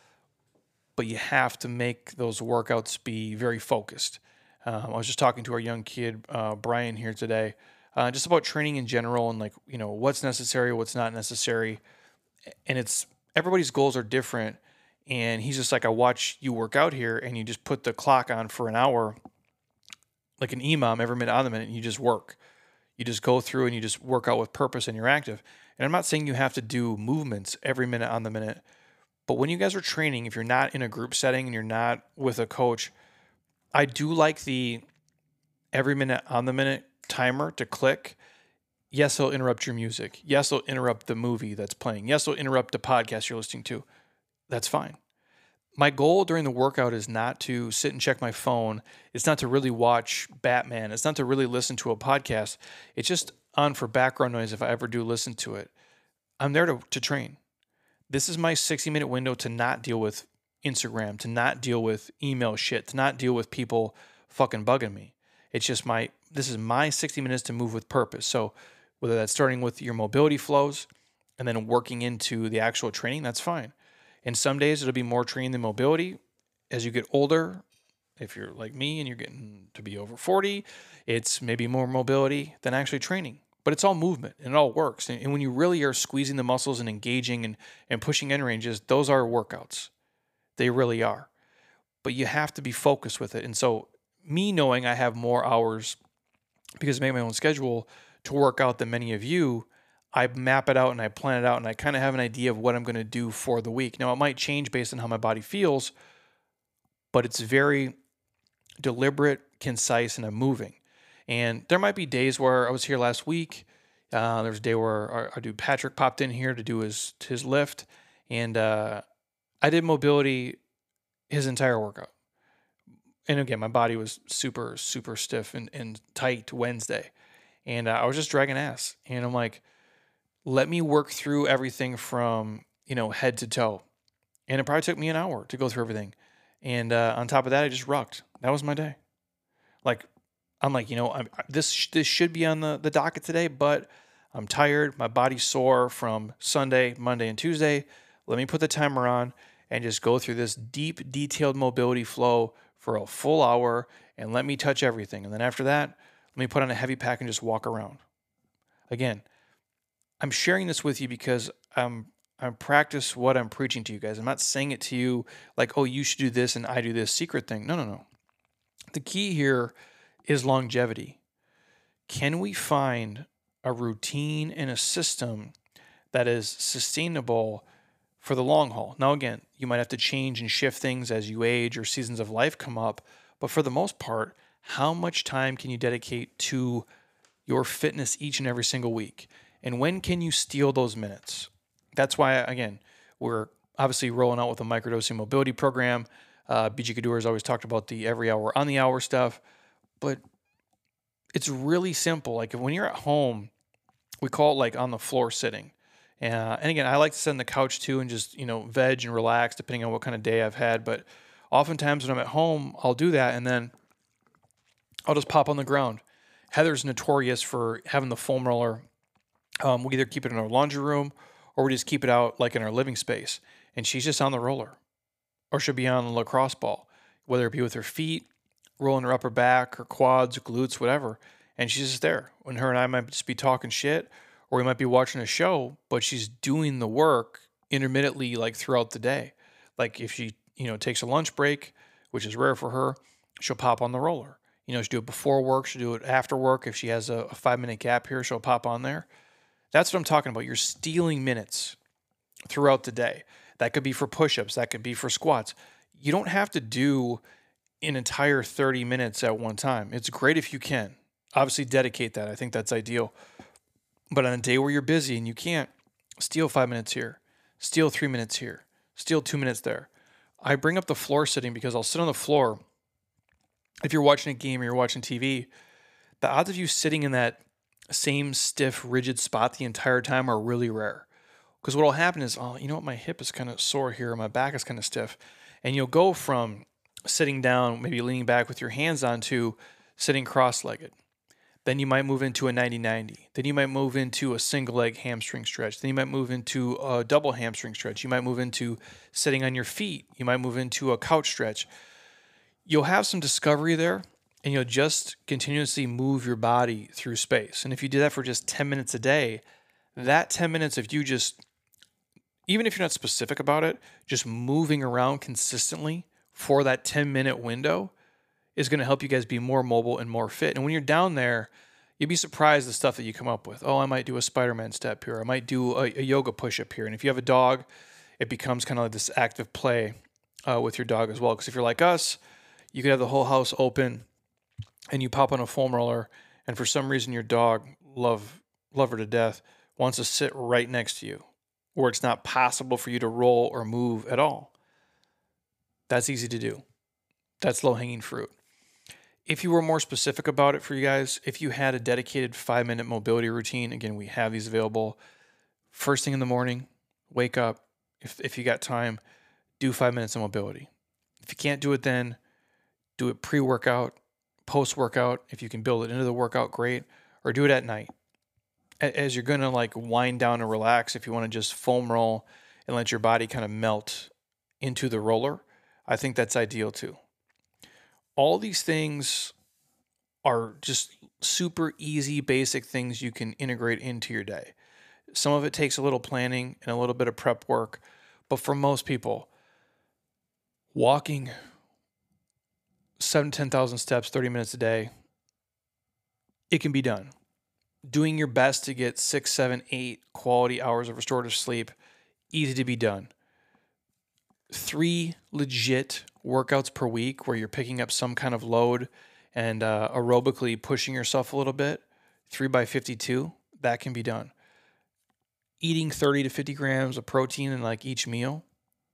But you have to make those workouts be very focused. Um, I was just talking to our young kid, uh, Brian, here today, uh, just about training in general and like, you know, what's necessary, what's not necessary. And it's, everybody's goals are different. And he's just like, I watch you work out here and you just put the clock on for an hour, like an E M O M every minute on the minute, and you just work. You just go through and you just work out with purpose and you're active. And I'm not saying you have to do movements every minute on the minute, but when you guys are training, if you're not in a group setting and you're not with a coach, I do like the every minute on the minute timer to click. Yes, it'll interrupt your music. Yes, it'll interrupt the movie that's playing. Yes, it'll interrupt the podcast you're listening to. That's fine. My goal during the workout is not to sit and check my phone. It's not to really watch Batman. It's not to really listen to a podcast. It's just on for background noise if I ever do listen to it. I'm there to, to train. This is my sixty minute window to not deal with Instagram, to not deal with email shit, to not deal with people fucking bugging me. It's just my, this is my sixty minutes to move with purpose. So whether that's starting with your mobility flows and then working into the actual training, that's fine. And some days it'll be more training than mobility. As you get older, if you're like me and you're getting to be over forty, it's maybe more mobility than actually training. But it's all movement and it all works. And, and when you really are squeezing the muscles and engaging and, and pushing end ranges, those are workouts. They really are. But you have to be focused with it. And so me knowing I have more hours because I make my own schedule to work out than many of you, I map it out and I plan it out and I kind of have an idea of what I'm going to do for the week. Now, it might change based on how my body feels, but it's very deliberate, concise, and I'm moving. And there might be days where I was here last week. Uh, there was a day where our, our dude Patrick popped in here to do his his lift, and uh, I did mobility his entire workout. And again, my body was super, super stiff and, and tight Wednesday. And uh, I was just dragging ass. And I'm like, let me work through everything from, you know, head to toe. And it probably took me an hour to go through everything. And uh, on top of that, I just rucked. That was my day. Like, I'm like, you know, I'm, this this should be on the, the docket today, but I'm tired. My body's sore from Sunday, Monday, and Tuesday. Let me put the timer on and just go through this deep, detailed mobility flow for a full hour and let me touch everything. And then after that, let me put on a heavy pack and just walk around. Again, I'm sharing this with you because I'm I practice what I'm preaching to you guys. I'm not saying it to you like, oh, you should do this and I do this secret thing. No, no, no. The key here is longevity. Can we find a routine and a system that is sustainable for the long haul? Now, again, you might have to change and shift things as you age or seasons of life come up. But for the most part, how much time can you dedicate to your fitness each and every single week? And when can you steal those minutes? That's why, again, we're obviously rolling out with a microdosing mobility program. Uh, B J Kaddour has always talked about the every hour on the hour stuff. But it's really simple. Like when you're at home, we call it like on the floor sitting. Uh, and again, I like to sit on the couch too and just, you know, veg and relax depending on what kind of day I've had. But Oftentimes when I'm at home, I'll do that and then I'll just pop on the ground. Heather's notorious for having the foam roller. Um, we either keep it in our laundry room or we just keep it out like in our living space. And she's just on the roller, or she'll be on the lacrosse ball, whether it be with her feet, rolling her upper back, her quads, glutes, whatever. And she's just there. When her and I might just be talking shit, or we might be watching a show, but she's doing the work intermittently, like throughout the day. Like if she, you know, takes a lunch break, which is rare for her, she'll pop on the roller. You know, she'll do it before work, she'll do it after work. If she has a, a five minute gap here, she'll pop on there. That's what I'm talking about. You're stealing minutes throughout the day. That could be for push-ups. That could be for squats. You don't have to do an entire thirty minutes at one time. It's great if you can. Obviously, dedicate that. I think that's ideal. But on a day where you're busy and you can't, steal five minutes here, steal three minutes here, steal two minutes there. I bring up the floor sitting because I'll sit on the floor. If you're watching a game or you're watching T V, the odds of you sitting in that same stiff, rigid spot the entire time are really rare. Because what will happen is, oh, you know what, my hip is kind of sore here, my back is kind of stiff. And you'll go from sitting down, maybe leaning back with your hands on, to sitting cross-legged. Then you might move into a ninety ninety. Then you might move into a single leg hamstring stretch. Then you might move into a double hamstring stretch. You might move into sitting on your feet. You might move into a couch stretch. You'll have some discovery there, and you'll just continuously move your body through space. And if you do that for just ten minutes a day, that ten minutes of you just, even if you're not specific about it, just moving around consistently for that ten minute window is going to help you guys be more mobile and more fit. And when you're down there, you'd be surprised the stuff that you come up with. Oh, I might do a Spider-Man step here. I might do a, a yoga push-up here. And if you have a dog, it becomes kind of like this active play uh, with your dog as well. Because if you're like us, you could have the whole house open and you pop on a foam roller, and for some reason your dog, love, love her to death, wants to sit right next to you, where it's not possible for you to roll or move at all. That's easy to do. That's low-hanging fruit. If you were more specific about it for you guys, if you had a dedicated five-minute mobility routine, again, we have these available. First thing in the morning, wake up. If if you got time, do five minutes of mobility. If you can't do it then, do it pre-workout, post-workout. If you can build it into the workout, great. Or do it at night. As you're going to like wind down and relax, if you want to just foam roll and let your body kind of melt into the roller, I think that's ideal too. All these things are just super easy, basic things you can integrate into your day. Some of it takes a little planning and a little bit of prep work, but for most people, walking seven to ten thousand steps, thirty minutes a day, it can be done. Doing your best to get six, seven, eight quality hours of restorative sleep, easy to be done. Three legit workouts per week where you're picking up some kind of load and uh, aerobically pushing yourself a little bit, three by fifty-two, that can be done. Eating thirty to fifty grams of protein in like each meal,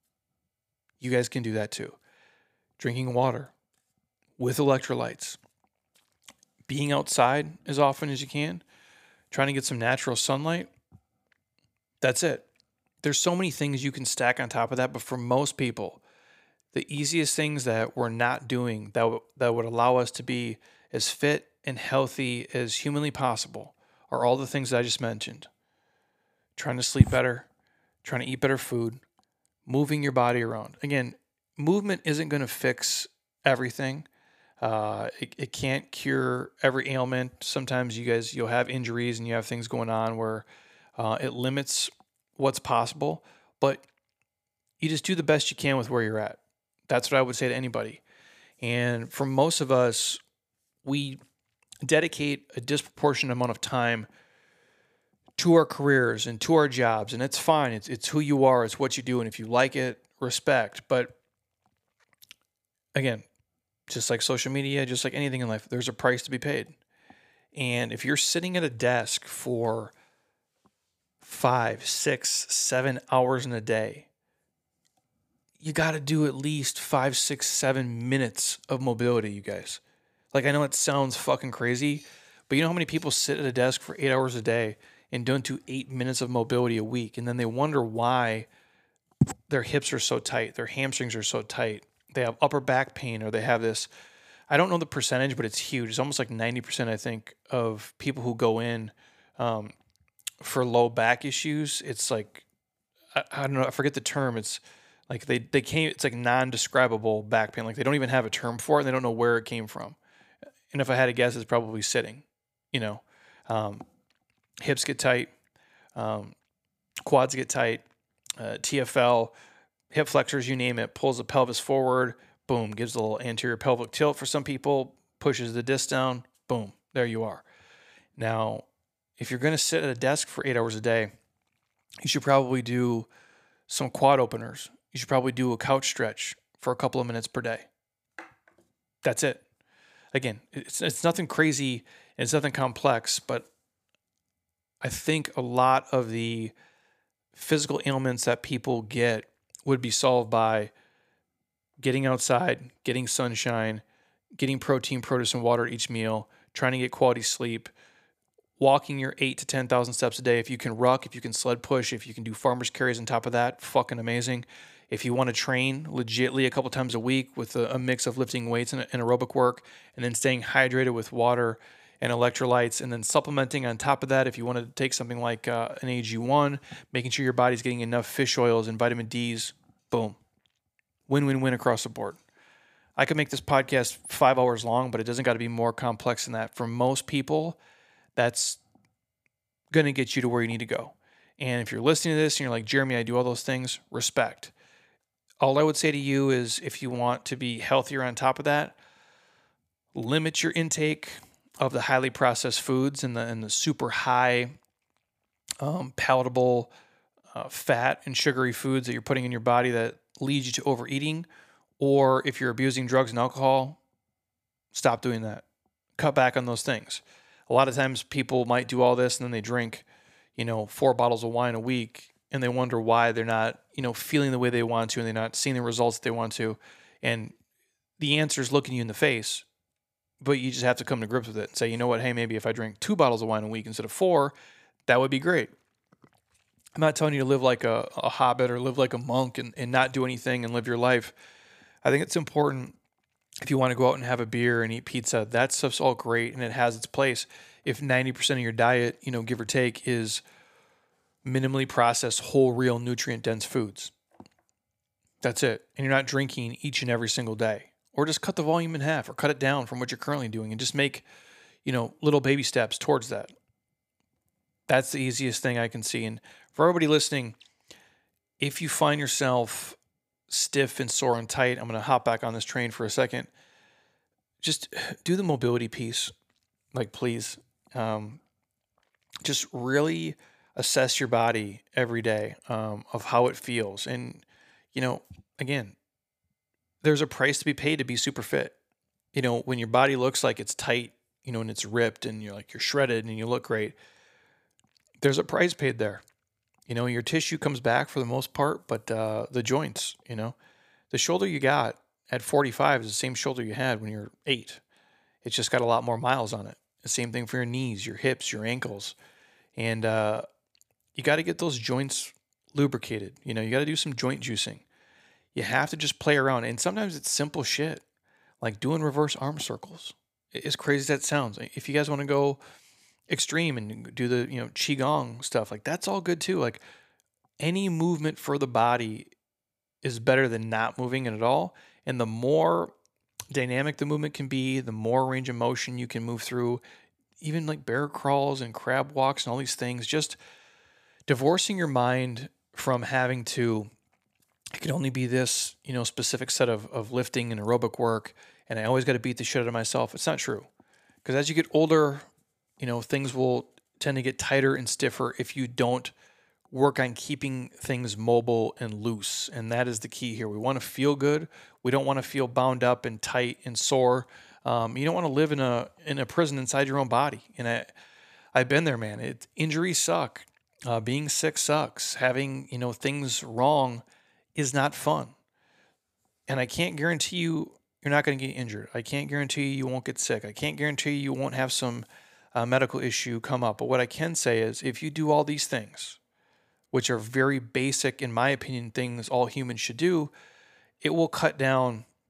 you guys can do that too. Drinking water with electrolytes. Being outside as often as you can. Trying to get some natural sunlight. That's it. There's so many things you can stack on top of that, but for most people, the easiest things that we're not doing that, w- that would allow us to be as fit and healthy as humanly possible are all the things that I just mentioned. Trying to sleep better, trying to eat better food, moving your body around. Again, movement isn't going to fix everything. Uh, it, it can't cure every ailment. Sometimes you guys, you'll have injuries and you have things going on where uh, it limits what's possible, but you just do the best you can with where you're at. That's what I would say to anybody. And for most of us, we dedicate a disproportionate amount of time to our careers and to our jobs, and it's fine. It's it's who you are. It's what you do, and if you like it, respect. But again, just like social media, just like anything in life, there's a price to be paid. And if you're sitting at a desk for five, six, seven hours in a day, you got to do at least five, six, seven minutes of mobility, you guys. Like, I know it sounds fucking crazy, but you know how many people sit at a desk for eight hours a day and don't do eight minutes of mobility a week, and then they wonder why their hips are so tight, their hamstrings are so tight, they have upper back pain, or they have this, I don't know the percentage, but it's huge. It's almost like ninety percent, I think, of people who go in um, for low back issues. It's like, I, I don't know, I forget the term. It's like they, they came, it's like non-describable back pain. Like they don't even have a term for it, and they don't know where it came from. And if I had to guess, it's probably sitting, you know. Um, hips get tight, um, quads get tight, uh, T F L, hip flexors, you name it, pulls the pelvis forward, boom, gives a little anterior pelvic tilt for some people, pushes the disc down, boom, there you are. Now, if you're going to sit at a desk for eight hours a day, you should probably do some quad openers. You should probably do a couch stretch for a couple of minutes per day. That's it. Again, it's it's nothing crazy, and it's nothing complex, but I think a lot of the physical ailments that people get would be solved by getting outside, getting sunshine, getting protein, produce, and water at each meal, trying to get quality sleep, walking your eight to ten thousand steps a day. If you can ruck, if you can sled push, if you can do farmer's carries on top of that, fucking amazing. If you want to train legitly a couple times a week with a, a mix of lifting weights and, and aerobic work, and then staying hydrated with water and electrolytes, and then supplementing on top of that, if you want to take something like uh, an A G one, making sure your body's getting enough fish oils and vitamin D's, boom. Win, win, win across the board. I could make this podcast five hours long, but it doesn't got to be more complex than that. For most people, that's going to get you to where you need to go. And if you're listening to this and you're like, Jeremy, I do all those things, respect. All I would say to you is, if you want to be healthier on top of that, limit your intake of the highly processed foods and the and the super high um, palatable uh, fat and sugary foods that you're putting in your body that leads you to overeating. Or if you're abusing drugs and alcohol, stop doing that. Cut back on those things. A lot of times people might do all this and then they drink, you know, four bottles of wine a week, and they wonder why they're not, you know, feeling the way they want to, and they're not seeing the results that they want to. And the answer is looking you in the face, but you just have to come to grips with it and say, you know what, hey, maybe if I drink two bottles of wine a week instead of four, that would be great. I'm not telling you to live like a, a hobbit or live like a monk and, and not do anything and live your life. I think it's important, if you want to go out and have a beer and eat pizza, that stuff's all great and it has its place. If ninety percent of your diet, you know, give or take, is minimally processed, whole, real, nutrient-dense foods, that's it. And you're not drinking each and every single day. Or just cut the volume in half, or cut it down from what you're currently doing, and just make, you know, little baby steps towards that. That's the easiest thing I can see. And for everybody listening, if you find yourself stiff and sore and tight, I'm going to hop back on this train for a second. Just do the mobility piece. Like, please. Um, just really assess your body every day um, of how it feels. And, you know, again, there's a price to be paid to be super fit. You know, when your body looks like it's tight, you know, and it's ripped and you're like, you're shredded and you look great, there's a price paid there. You know, your tissue comes back for the most part, but uh, the joints, you know, the shoulder you got at forty-five is the same shoulder you had when you're eight. It's just got a lot more miles on it. The same thing for your knees, your hips, your ankles. And uh, you got to get those joints lubricated. You know, you got to do some joint juicing. You have to just play around. And sometimes it's simple shit, like doing reverse arm circles. As crazy as that sounds. If you guys want to go extreme and do the, you know, Qigong stuff, like that's all good too. Like any movement for the body is better than not moving it at all. And the more dynamic the movement can be, the more range of motion you can move through, even like bear crawls and crab walks and all these things, just divorcing your mind from having to, it can only be this, you know, specific set of, of lifting and aerobic work, and I always got to beat the shit out of myself. It's not true. Because as you get older, you know, things will tend to get tighter and stiffer if you don't work on keeping things mobile and loose. And that is the key here. We want to feel good. We don't want to feel bound up and tight and sore. Um, you don't want to live in a in a prison inside your own body. And I, I've been there, man. It, injuries suck. Uh, being sick sucks. Having, you know, things wrong is not fun. And I can't guarantee you you're not going to get injured. I can't guarantee you you won't get sick. I can't guarantee you won't have some uh, medical issue come up. But what I can say is, if you do all these things, which are very basic, in my opinion, things all humans should do, it will cut down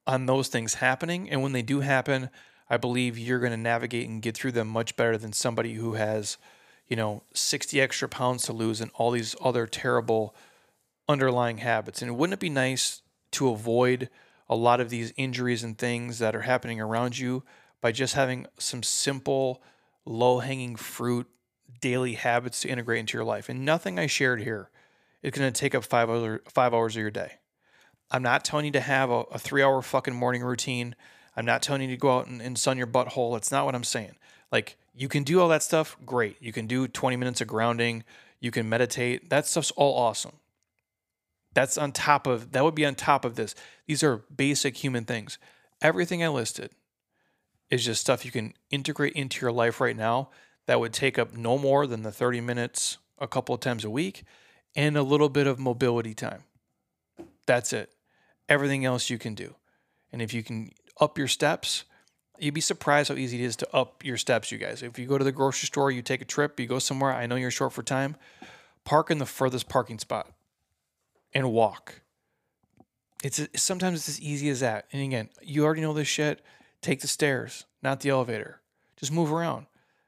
on those things happening. And when they do happen, I believe you're going to navigate and get through them much better than somebody who has, you know, sixty extra pounds to lose and all these other terrible underlying habits. And wouldn't it be nice to avoid a lot of these injuries and things that are happening around you by just having some simple, low-hanging fruit daily habits to integrate into your life? And nothing I shared here is going to take up five other five hours of your day. I'm not telling you to have a, a three-hour fucking morning routine. I'm not telling you to go out and, and sun your butthole. It's not what I'm saying. Like, you can do all that stuff, great. You can do twenty minutes of grounding. You can meditate. That stuff's all awesome. That's on top of, that would be on top of this. These are basic human things. Everything I listed is just stuff you can integrate into your life right now that would take up no more than the thirty minutes a couple of times a week and a little bit of mobility time. That's it. Everything else you can do. And if you can up your steps, you'd be surprised how easy it is to up your steps, you guys. If you go to the grocery store, you take a trip, you go somewhere, I know you're short for time, park in the furthest parking spot and walk. It's sometimes it's as easy as that. And again, you already know this shit. Take the stairs, not the elevator. Just move around.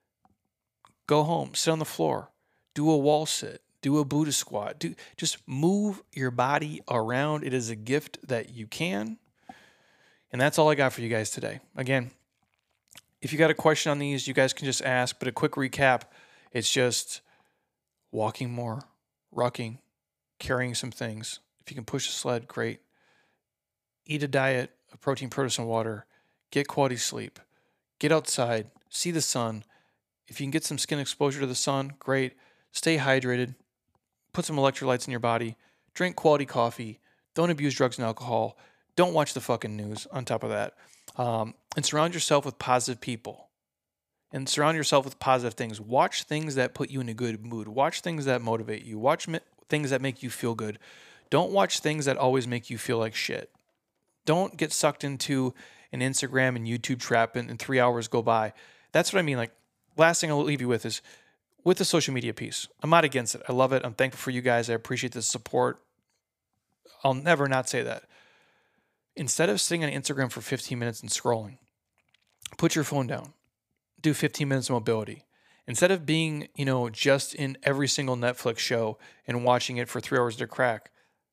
Go home, sit on the floor, do a wall sit, do a Buddha squat. Do just move your body around. It is a gift that you can. And that's all I got for you guys today. Again, if you got a question on these, you guys can just ask. But a quick recap, it's just walking more, rucking, carrying some things. If you can push a sled, great. Eat a diet of protein, produce, and water. Get quality sleep. Get outside. See the sun. If you can get some skin exposure to the sun, great. Stay hydrated. Put some electrolytes in your body. Drink quality coffee. Don't abuse drugs and alcohol. Don't watch the fucking news on top of that. Um, and surround yourself with positive people. And surround yourself with positive things. Watch things that put you in a good mood. Watch things that motivate you. Watch mi- things that make you feel good. Don't watch things that always make you feel like shit. Don't get sucked into an Instagram and YouTube trap and, and three hours go by. That's what I mean. Like, last thing I'll leave you with is with the social media piece. I'm not against it. I love it. I'm thankful for you guys. I appreciate the support. I'll never not say that. Instead of sitting on Instagram for fifteen minutes and scrolling, put your phone down. Do fifteen minutes of mobility. Instead of being, you know, just in every single Netflix show and watching it for three hours to crack,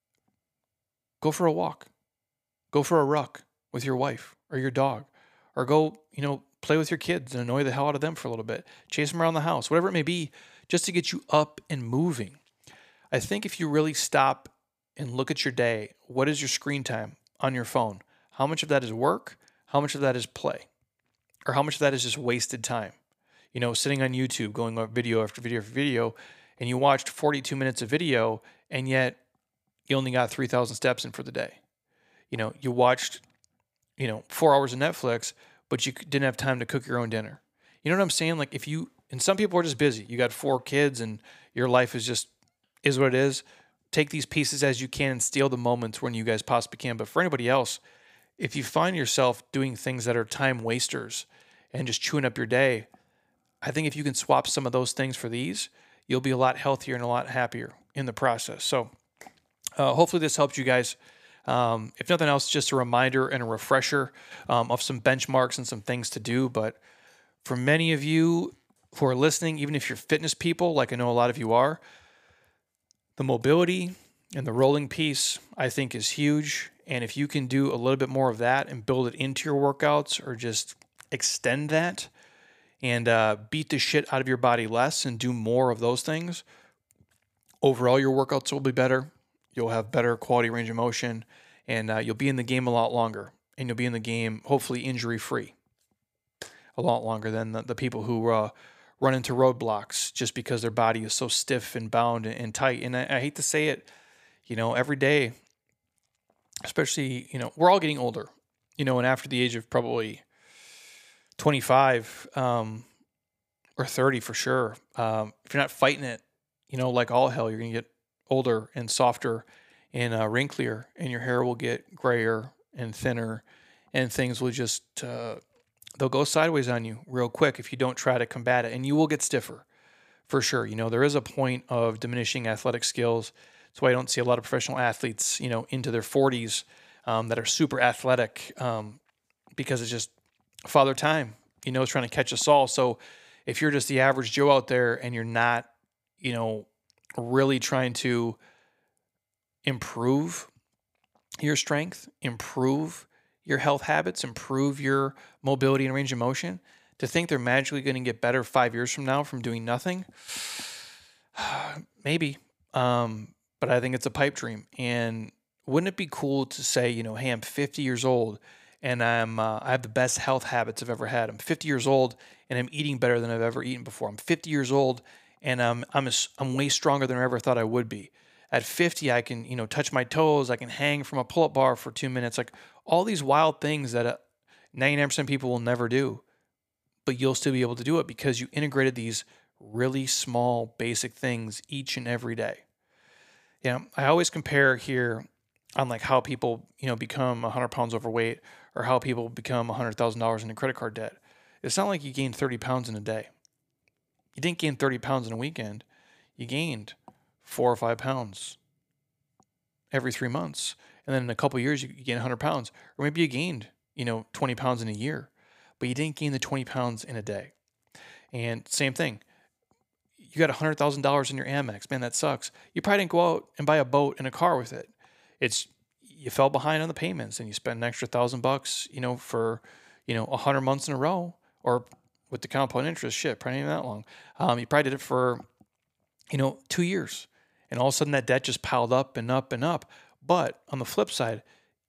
go for a walk. Go for a ruck with your wife or your dog. Or go, you know, play with your kids and annoy the hell out of them for a little bit. Chase them around the house, whatever it may be, just to get you up and moving. I think if you really stop and look at your day, what is your screen time on your phone? How much of that is work? How much of that is play? Or how much of that is just wasted time? You know, sitting on YouTube, going on video after video after video, and you watched forty-two minutes of video, and yet you only got three thousand steps in for the day. You know, you watched, you know, four hours of Netflix, but you didn't have time to cook your own dinner. You know what I'm saying? Like, if you, and some people are just busy. You got four kids and your life is just, is what it is. Take these pieces as you can and steal the moments when you guys possibly can. But for anybody else, if you find yourself doing things that are time wasters and just chewing up your day, I think if you can swap some of those things for these, you'll be a lot healthier and a lot happier in the process. So uh, hopefully this helped you guys. Um, if nothing else, just a reminder and a refresher um, of some benchmarks and some things to do. But for many of you who are listening, even if you're fitness people, like I know a lot of you are, the mobility and the rolling piece, I think, is huge. And if you can do a little bit more of that and build it into your workouts or just extend that and uh, beat the shit out of your body less and do more of those things, overall your workouts will be better. You'll have better quality range of motion, and uh, you'll be in the game a lot longer. And you'll be in the game, hopefully, injury-free a lot longer than the, the people who uh, run into roadblocks just because their body is so stiff and bound and, and tight. And I, I hate to say it, you know, every day, especially, you know, we're all getting older, you know, and after the age of probably twenty-five um, or thirty for sure, um, if you're not fighting it, you know, like all hell, you're going to get older and softer and uh, wrinklier, and your hair will get grayer and thinner, and things will just, uh, they'll go sideways on you real quick if you don't try to combat it, and you will get stiffer for sure. You know, there is a point of diminishing athletic skills. That's why I don't see a lot of professional athletes, you know, into their forties um, that are super athletic um, because it's just Father Time, you know, is trying to catch us all. So if you're just the average Joe out there and you're not, you know, really trying to improve your strength, improve your health habits, improve your mobility and range of motion, to think they're magically going to get better five years from now from doing nothing, maybe. Um, but I think it's a pipe dream. And wouldn't it be cool to say, you know, hey, I'm fifty years old and I'm uh, I have the best health habits I've ever had. I'm fifty years old and I'm eating better than I've ever eaten before. I'm fifty years old and um, I'm a, I'm way stronger than I ever thought I would be. At fifty, I can, you know, touch my toes. I can hang from a pull-up bar for two minutes. Like all these wild things that uh, ninety-nine percent of people will never do, but you'll still be able to do it because you integrated these really small, basic things each and every day. You know, I always compare here on like how people, you know, become one hundred pounds overweight or how people become one hundred thousand dollars in credit card debt. It's not like you gained thirty pounds in a day. You didn't gain thirty pounds in a weekend. You gained four or five pounds every three months. And then in a couple of years, you gain one hundred pounds. Or maybe you gained, you know, twenty pounds in a year, but you didn't gain the twenty pounds in a day. And same thing. You got one hundred thousand dollars in your Amex. Man, that sucks. You probably didn't go out and buy a boat and a car with it. It's, you fell behind on the payments and you spent an extra thousand bucks, you know, for, you know, one hundred months in a row, or with the compound interest, shit, probably not even that long. Um, you probably did it for, you know, two years. And all of a sudden that debt just piled up and up and up. But on the flip side,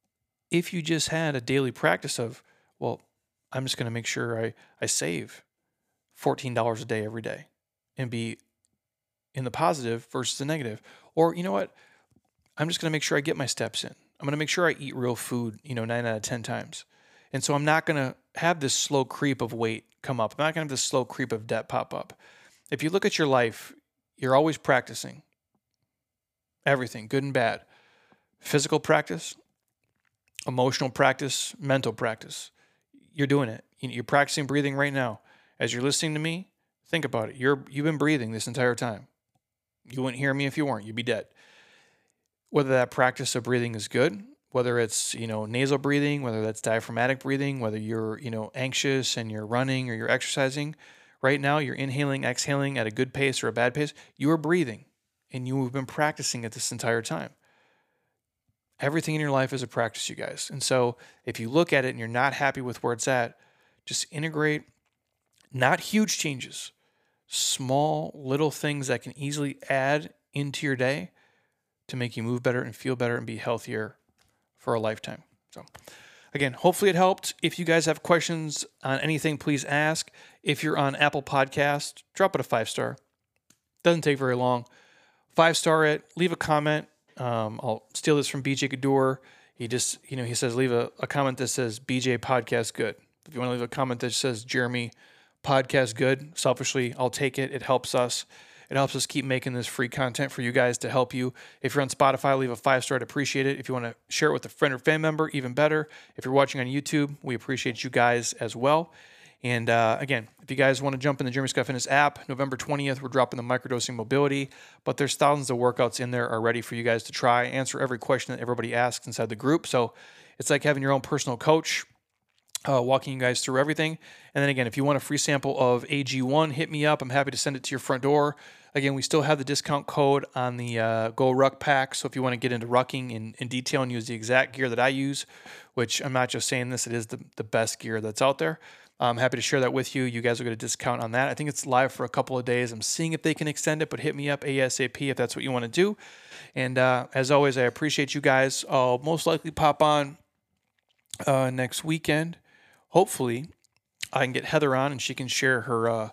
if you just had a daily practice of, well, I'm just going to make sure I, I save fourteen dollars a day every day and be in the positive versus the negative. Or, you know what? I'm just going to make sure I get my steps in. I'm going to make sure I eat real food, you know, nine out of ten times. And so I'm not going to have this slow creep of weight come up. I'm not going to have this slow creep of debt pop up. If you look at your life, you're always practicing everything, good and bad. Physical practice, emotional practice, mental practice. You're doing it. You're practicing breathing right now. As you're listening to me, think about it. You're, you've been breathing this entire time. You wouldn't hear me if you weren't. You'd be dead. Whether that practice of breathing is good, whether it's, you know, nasal breathing, whether that's diaphragmatic breathing, whether you're, you know, anxious and you're running or you're exercising, right now you're inhaling, exhaling at a good pace or a bad pace, you are breathing and you have been practicing it this entire time. Everything in your life is a practice, you guys. And so if you look at it and you're not happy with where it's at, just integrate not huge changes, small little things that can easily add into your day to make you move better and feel better and be healthier for a lifetime. So again, hopefully it helped. If you guys have questions on anything, please ask. If you're on Apple Podcast, drop it a five star. Doesn't take very long. Five star it, leave a comment. Um, I'll steal this from B J Gaddour. He just, you know, he says, leave a, a comment that says B J Podcast Good. If you want to leave a comment that says Jeremy Podcast Good, selfishly, I'll take it. It helps us. It helps us keep making this free content for you guys to help you. If you're on Spotify, leave a five star. I'd appreciate it. If you want to share it with a friend or family member, even better. If you're watching on YouTube, we appreciate you guys as well. And uh, again, if you guys want to jump in the Jeremy Scott Fitness app, November twentieth, we're dropping the microdosing mobility, but there's thousands of workouts in there already for you guys to try, answer every question that everybody asks inside the group. So it's like having your own personal coach, uh, walking you guys through everything. And then again, if you want a free sample of A G one, hit me up. I'm happy to send it to your front door. Again, we still have the discount code on the uh, Go Ruck Pack. So if you want to get into rucking in, in detail and use the exact gear that I use, which I'm not just saying this, it is the, the best gear that's out there. I'm happy to share that with you. You guys will get a discount on that. I think it's live for a couple of days. I'm seeing if they can extend it, but hit me up ASAP if that's what you want to do. And uh, as always, I appreciate you guys. I'll most likely pop on uh, next weekend. Hopefully, I can get Heather on and she can share her uh,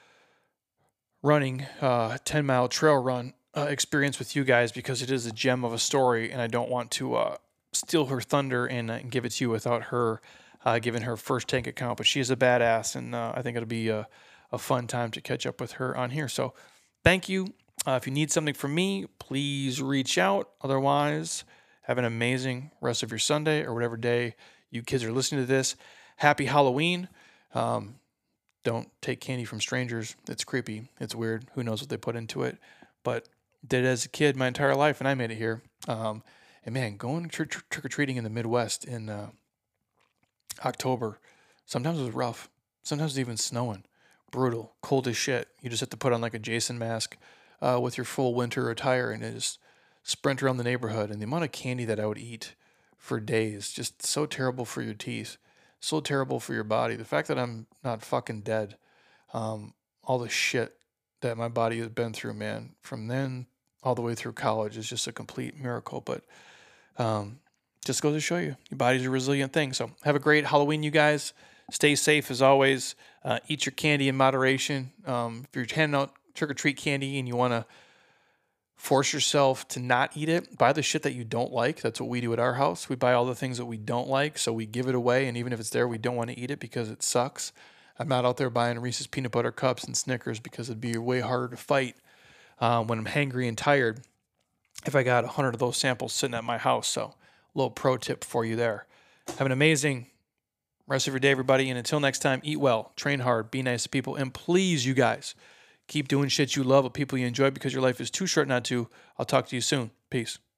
running uh, ten mile trail run uh, experience with you guys, because it is a gem of a story, and I don't want to uh, steal her thunder and, uh, and give it to you without her Uh, given her first tank account. But she's a badass, and uh, I think it'll be a, a fun time to catch up with her on here. So thank you. Uh, if you need something from me, please reach out. Otherwise, have an amazing rest of your Sunday or whatever day you kids are listening to this. Happy Halloween. Um, don't take candy from strangers. It's creepy. It's weird. Who knows what they put into it. But did it as a kid my entire life, and I made it here. Um, And man, going tr- tr- trick-or-treating in the Midwest in uh, October, sometimes it was rough. Sometimes it's even snowing. Brutal. Cold as shit. You just have to put on like a Jason mask uh, with your full winter attire and just sprint around the neighborhood. And the amount of candy that I would eat for days, just so terrible for your teeth, so terrible for your body. The fact that I'm not fucking dead, um, all the shit that my body has been through, man, from then all the way through college is just a complete miracle. But um, just goes to show you, your body's a resilient thing. So have a great Halloween, you guys. Stay safe as always. Uh, eat your candy in moderation. Um, if you're handing out trick-or-treat candy and you want to force yourself to not eat it, buy the shit that you don't like. That's what we do at our house. We buy all the things that we don't like, so we give it away. And even if it's there, we don't want to eat it because it sucks. I'm not out there buying Reese's peanut butter cups and Snickers because it'd be way harder to fight um, when I'm hangry and tired if I got a hundred of those samples sitting at my house. So a little pro tip for you there. Have an amazing rest of your day, everybody. And until next time, eat well, train hard, be nice to people, and please, you guys, keep doing shit you love with people you enjoy because your life is too short not to. I'll talk to you soon. Peace.